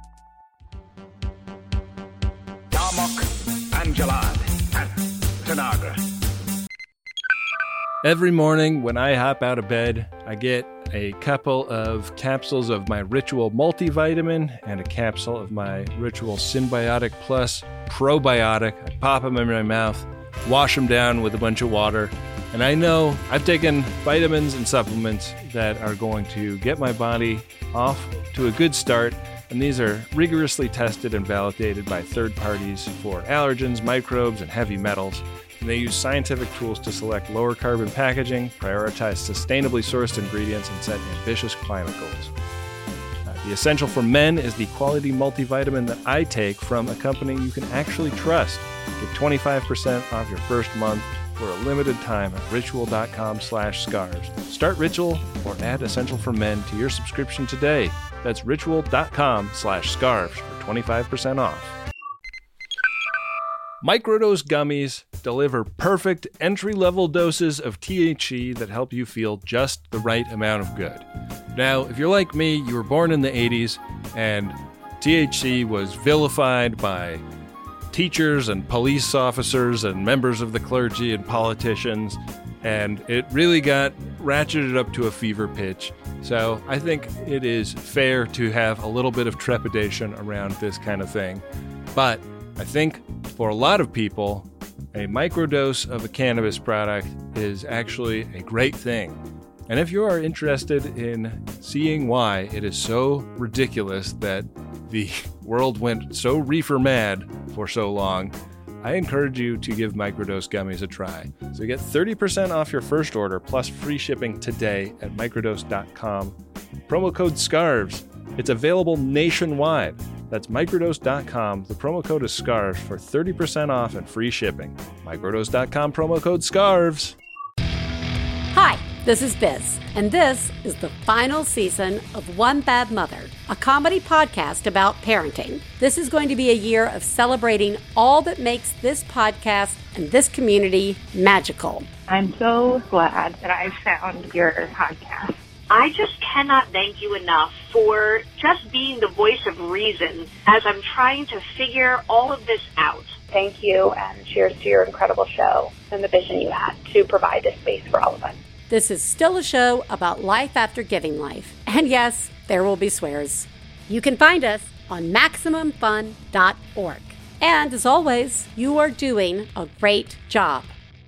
Every morning when I hop out of bed, I get a couple of capsules of my Ritual multivitamin and a capsule of my Ritual Symbiotic Plus probiotic. I pop them in my mouth, wash them down with a bunch of water, and I know I've taken vitamins and supplements that are going to get my body off to a good start. And these are rigorously tested and validated by third parties for allergens, microbes, and heavy metals. And they use scientific tools to select lower carbon packaging, prioritize sustainably sourced ingredients, and set ambitious climate goals. The Essential for Men is the quality multivitamin that I take from a company you can actually trust. Get 25% off your first month for a limited time at ritual.com/scarves. Start Ritual or add Essential for Men to your subscription today. That's ritual.com/scarves for 25% off. Microdose gummies deliver perfect entry-level doses of THC that help you feel just the right amount of good. Now, if you're like me, you were born in the 80s, and THC was vilified by teachers and police officers and members of the clergy and politicians, and it really got ratcheted up to a fever pitch. So I think it is fair to have a little bit of trepidation around this kind of thing. But I think for a lot of people, a microdose of a cannabis product is actually a great thing. And if you are interested in seeing why it is so ridiculous that the world went so reefer mad for so long, I encourage you to give Microdose gummies a try. So you get 30% off your first order plus free shipping today at microdose.com. Promo code SCARVES. It's available nationwide. That's microdose.com. The promo code is SCARVES for 30% off and free shipping. Microdose.com, promo code SCARVES. Hi, this is Biz, and this is the final season of One Bad Mother, a comedy podcast about parenting. This is going to be a year of celebrating all that makes this podcast and this community magical. I'm so glad that I found your podcast. I just cannot thank you enough for just being the voice of reason as I'm trying to figure all of this out. Thank you, and cheers to your incredible show and the vision you had to provide this space for all of us. This is still a show about life after giving life. And yes, there will be swears. You can find us on MaximumFun.org. And as always, you are doing a great job.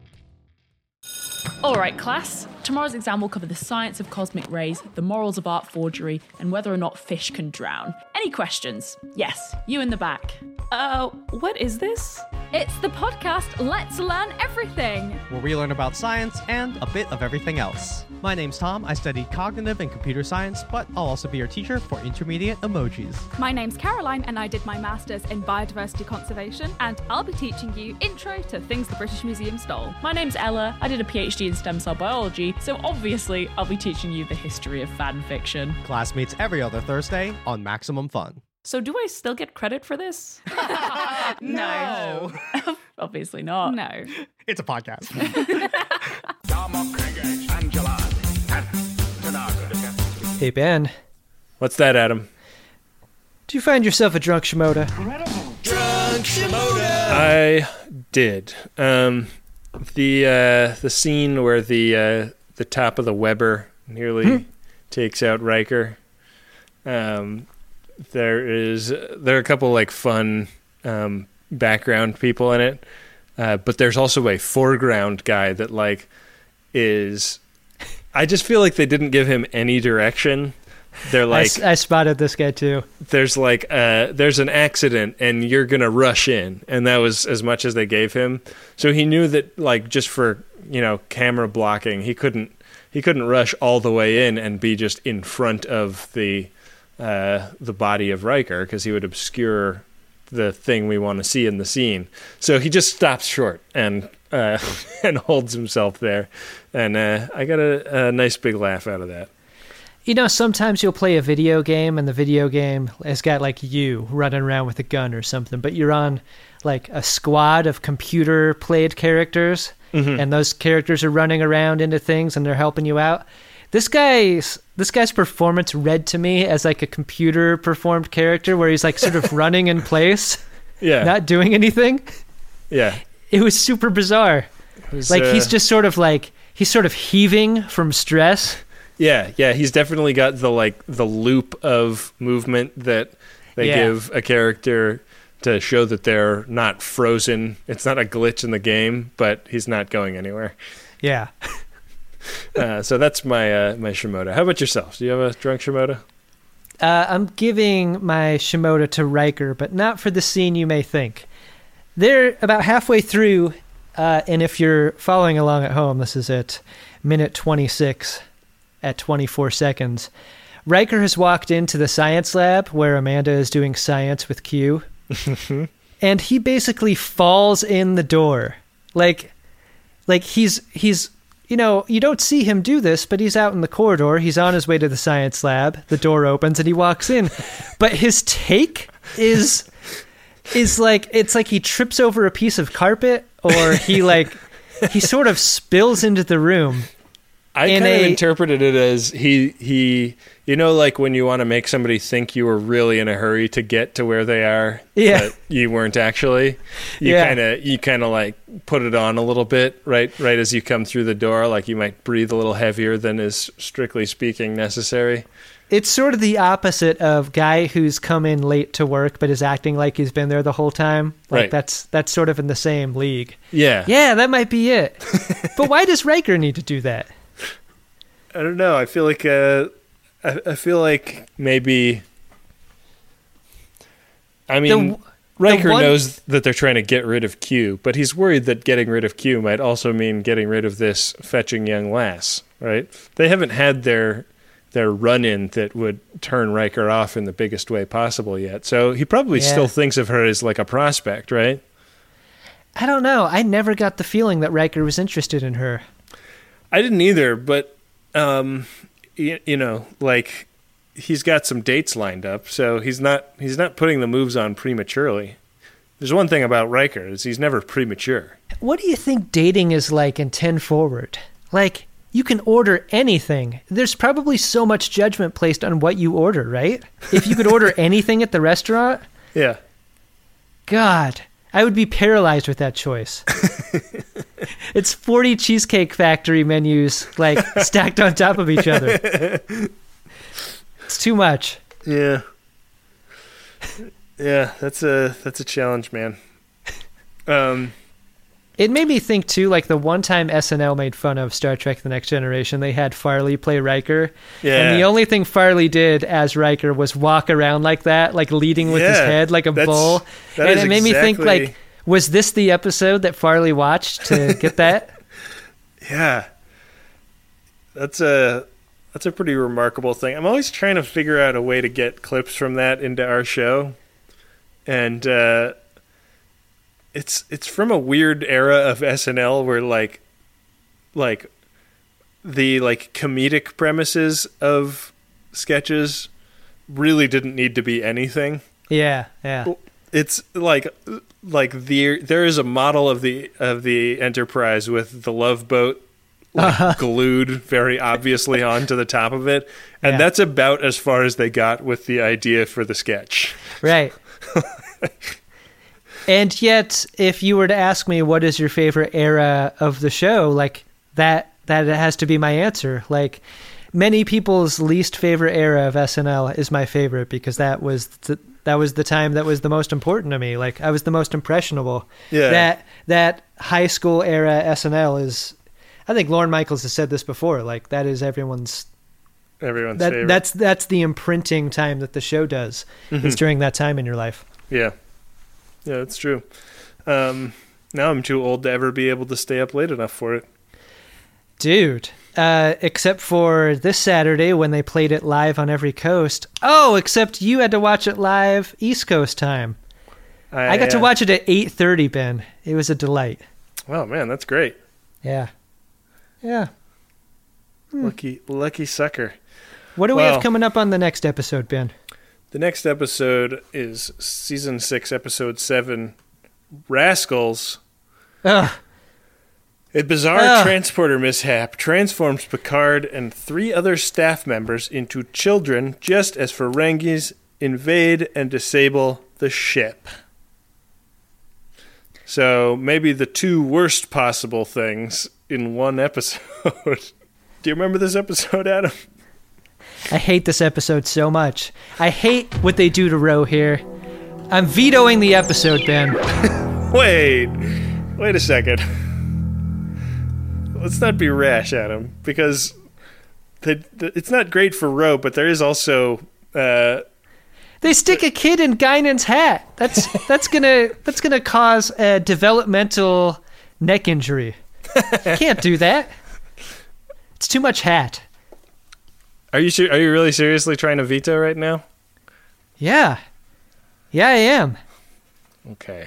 All right, class. Tomorrow's exam will cover the science of cosmic rays, the morals of art forgery, and whether or not fish can drown. Any questions? Yes, you in the back. What is this? It's the podcast Let's Learn Everything, where we learn about science and a bit of everything else. My name's Tom. I study cognitive and computer science, but I'll also be your teacher for intermediate emojis. My name's Caroline, and I did my master's in biodiversity conservation, and I'll be teaching you intro to things the British Museum stole. My name's Ella. I did a PhD in stem cell biology, so obviously I'll be teaching you the history of fan fiction. Class meets every other Thursday on Maximum Fun. So do I still get credit for this? No. Obviously not. No. It's a podcast. Hey, Ben. What's that, Adam? Do you find yourself a drunk Shimoda? Drunk Shimoda! I did. The scene where the top of the Weber nearly takes out Riker. There are a couple like fun background people in it, but there's also a foreground guy that like is. I just feel like they didn't give him any direction. They're like, I spotted this guy too. There's like there's an accident and you're gonna rush in, and that was as much as they gave him. So he knew that like just for camera blocking, he couldn't rush all the way in and be just in front of the body of Riker, because he would obscure the thing we want to see in the scene. So he just stops short and holds himself there, and I got a nice big laugh out of that. Sometimes you'll play a video game and the video game has got like you running around with a gun or something, but you're on like a squad of computer played characters, and those characters are running around into things and they're helping you out. This guy's performance read to me as like a computer performed character where he's like sort of running in place, not doing anything. Yeah. It was super bizarre. He's just sort of heaving from stress. Yeah, he's definitely got the loop of movement that they give a character to show that they're not frozen. It's not a glitch in the game, but he's not going anywhere. Yeah. So that's my my Shimoda. How about yourself? Do you have a drunk Shimoda? I'm giving my Shimoda to Riker, but not for the scene you may think. They're about halfway through, and if you're following along at home, this is at minute 26 at 24 seconds. Riker has walked into the science lab where Amanda is doing science with Q, and he basically falls in the door. Like he's you don't see him do this, but he's out in the corridor. He's on his way to the science lab. The door opens and he walks in. But his take is like, it's like he trips over a piece of carpet, or he sort of spills into the room. I kind of interpreted it as he like when you want to make somebody think you were really in a hurry to get to where they are, but you weren't actually. You kind of like put it on a little bit, right as you come through the door, like you might breathe a little heavier than is strictly speaking necessary. It's sort of the opposite of guy who's come in late to work but is acting like he's been there the whole time. Like that's sort of in the same league. Yeah. Yeah, that might be it. But why does Riker need to do that? I don't know. I feel like I feel like maybe. I mean, Riker knows that they're trying to get rid of Q, but he's worried that getting rid of Q might also mean getting rid of this fetching young lass. Right? They haven't had their run-in that would turn Riker off in the biggest way possible yet. So he probably still thinks of her as like a prospect, right? I don't know. I never got the feeling that Riker was interested in her. I didn't either, but like he's got some dates lined up, so he's not putting the moves on prematurely. There's one thing about Riker is he's never premature. What do you think dating is like in 10 Forward? Like, you can order anything. There's probably so much judgment placed on what you order, right? If you could order anything at the restaurant? Yeah. God, I would be paralyzed with that choice. It's 40 Cheesecake Factory menus, like, stacked on top of each other. It's too much. Yeah. Yeah, that's a challenge, man. It made me think, too, like the one time SNL made fun of Star Trek The Next Generation, they had Farley play Riker. Yeah. And the only thing Farley did as Riker was walk around like that, like leading with his head like a bull. And it made me think, like, was this the episode that Farley watched to get that? Yeah. That's a pretty remarkable thing. I'm always trying to figure out a way to get clips from that into our show. And it's from a weird era of SNL where like the like comedic premises of sketches really didn't need to be anything. Yeah. It's like there is a model of the Enterprise with the Love Boat glued very obviously onto the top of it, and that's about as far as they got with the idea for the sketch. Right. And yet, if you were to ask me what is your favorite era of the show, like that has to be my answer. Like many people's least favorite era of SNL is my favorite because that was the time that was the most important to me. Like I was the most impressionable. Yeah. That high school era SNL is, I think Lorne Michaels has said this before, like that is everyone's favorite. That's the imprinting time that the show does. Is during that time in your life. Yeah. Yeah, that's true. Now I'm too old to ever be able to stay up late enough for it. Dude, except for this Saturday when they played it live on every coast. Oh, except you had to watch it live East Coast time. I got to watch it at 8:30, Ben. It was a delight. Oh, man, that's great. Yeah. Yeah. Lucky sucker. What do we have coming up on the next episode, Ben? The next episode is Season 6, Episode 7, Rascals. Ugh. A bizarre transporter mishap transforms Picard and 3 other staff members into children just as Ferengis invade and disable the ship. So maybe the 2 worst possible things in one episode. Do you remember this episode, Adam? I hate this episode so much. I hate what they do to Ro here. I'm vetoing the episode, Ben. Wait a second. Let's not be rash, Adam, because it's not great for Ro, but there is also... They stick a kid in Guinan's hat. That's gonna cause a developmental neck injury. Can't do that. It's too much hat. Are you really seriously trying to veto right now? Yeah. Yeah, I am. Okay.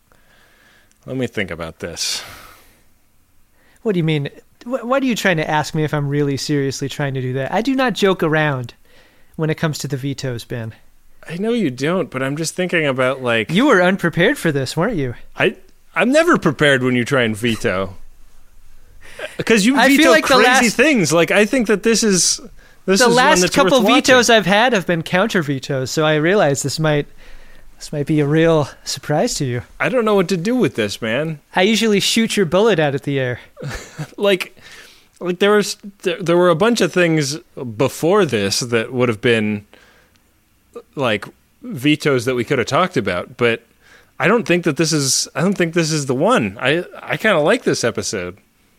Let me think about this. What do you mean? What are you trying to ask me if I'm really seriously trying to do that? I do not joke around when it comes to the vetoes, Ben. I know you don't, but I'm just thinking about, like... You were unprepared for this, weren't you? I'm never prepared when you try and veto. Because you veto like crazy things. Like, I think that this is... The last couple vetoes I've had have been counter vetoes, so I realize this might be a real surprise to you. I don't know what to do with this, man. I usually shoot your bullet out at the air. like there were a bunch of things before this that would have been like vetoes that we could have talked about, but I don't think this is the one. I kind of like this episode.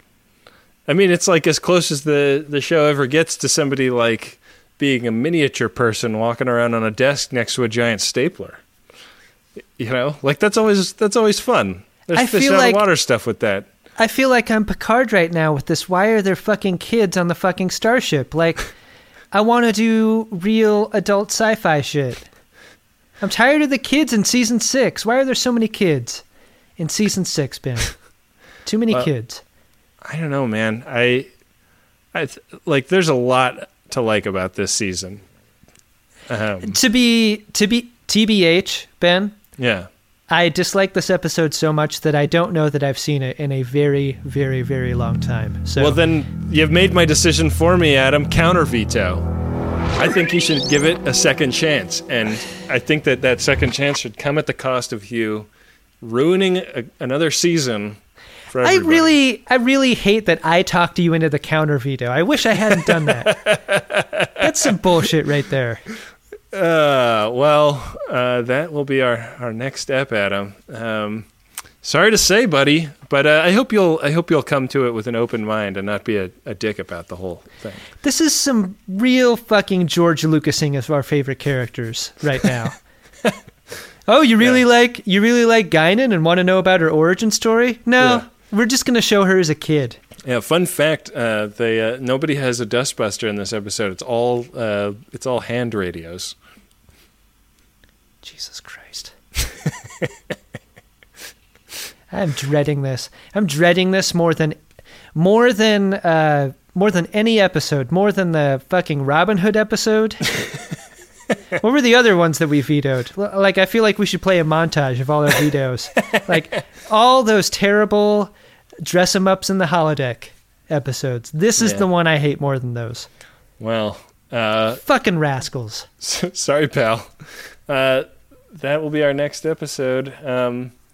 I mean, it's like as close as the show ever gets to somebody like being a miniature person walking around on a desk next to a giant stapler. You know, like that's always fun. There's fish out of water stuff with that. I feel like I'm Picard right now with this. Why are there fucking kids on the fucking starship? Like, I want to do real adult sci-fi shit. I'm tired of the kids in season 6. Why are there so many kids in season 6, Ben? Too many kids. I don't know, man. I like. There's a lot to like about this season. To be TBH, Ben. Yeah. I dislike this episode so much that I don't know that I've seen it in a very, very, very long time. So, well, then you've made my decision for me, Adam. Counter veto. I think you should give it a second chance, and I think that second chance should come at the cost of you ruining another season. I really hate that I talked you into the counter veto. I wish I hadn't done that. That's some bullshit right there. That will be our next step, Adam. Sorry to say, buddy, but I hope you'll come to it with an open mind and not be a dick about the whole thing. This is some real fucking George Lucasing of our favorite characters right now. Oh, you really like Guinan and want to know about her origin story? No, we're just gonna show her as a kid. Yeah, fun fact: nobody has a dustbuster in this episode. It's all hand radios. Jesus Christ! I'm dreading this. I'm dreading this more than any episode. More than the fucking Robin Hood episode. What were the other ones that we vetoed? Like, I feel like we should play a montage of all our vetoes. Like, all those terrible dress-em-ups in the holodeck episodes. This is the one I hate more than those. Well, fucking rascals. Sorry, pal. That will be our next episode.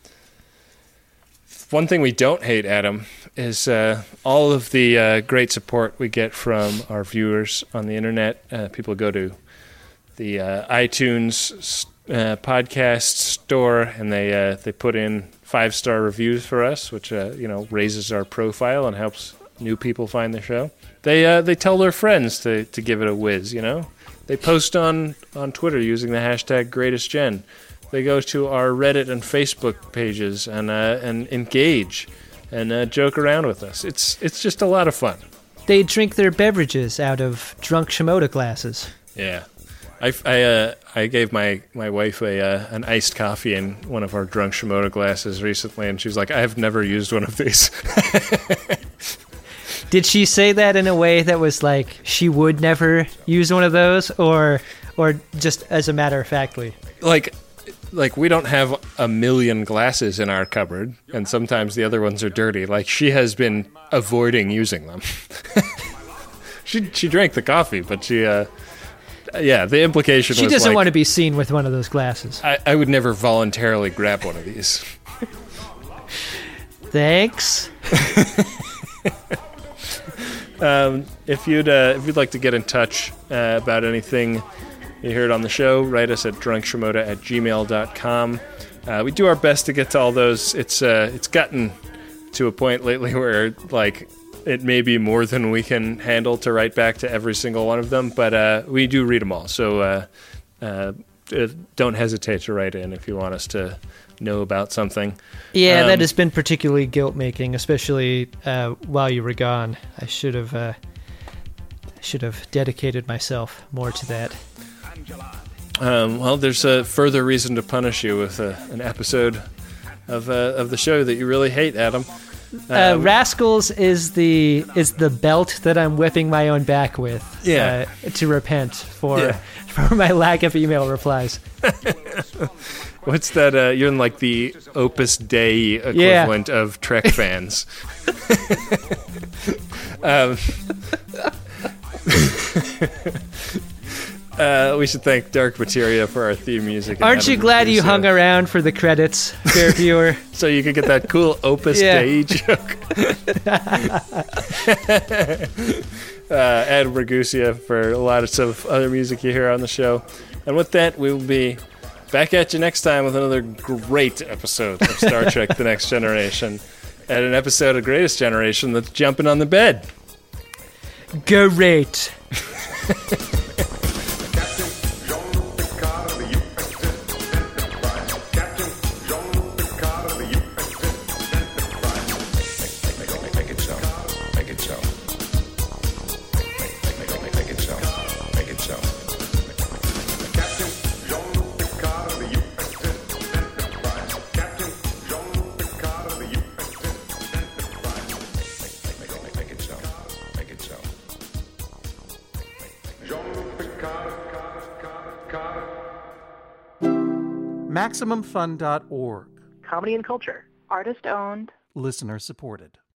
one thing we don't hate, Adam, is all of the great support we get from our viewers on the internet. People go to the iTunes podcast store and they put in 5-star reviews for us, which raises our profile and helps new people find the show. They tell their friends to give it a whiz. They post on Twitter using the hashtag GreatestGen. They go to our Reddit and Facebook pages and engage and joke around with us. It's just a lot of fun. They drink their beverages out of drunk Shimoda glasses. Yeah, I gave my wife an iced coffee in one of our drunk Shimoda glasses recently, and she was like, "I have never used one of these." Did she say that in a way that was like she would never use one of those, or just as a matter of factly? Like we don't have a million glasses in our cupboard, and sometimes the other ones are dirty. Like, she has been avoiding using them. She drank the coffee, but the implication was she doesn't want to be seen with one of those glasses. I would never voluntarily grab one of these. Thanks. If you'd like to get in touch about anything you heard on the show, write us at drunkshimoda@gmail.com. We do our best to get to all those. It's gotten to a point lately where it may be more than we can handle to write back to every single one of them, but we do read them all. So don't hesitate to write in if you want us to know about something. Yeah, that has been particularly guilt-making, especially while you were gone. I should have dedicated myself more to that. Well, there's a further reason to punish you with an episode of the show that you really hate, Adam. Rascals is the belt that I'm whipping my own back with. Yeah. To repent for my lack of email replies. What's that? You're in the Opus Dei equivalent of Trek fans. We should thank Dark Materia for our theme music. Aren't you glad you hung around for the credits, fair viewer? So you could get that cool Opus Dei joke. Ed Ragusia for lots of other music you hear on the show. And with that, we will be back at you next time with another great episode of Star Trek The Next Generation. And an episode of Greatest Generation that's jumping on the bed. Great. MaximumFun.org. Comedy and culture. Artist owned. Listener supported.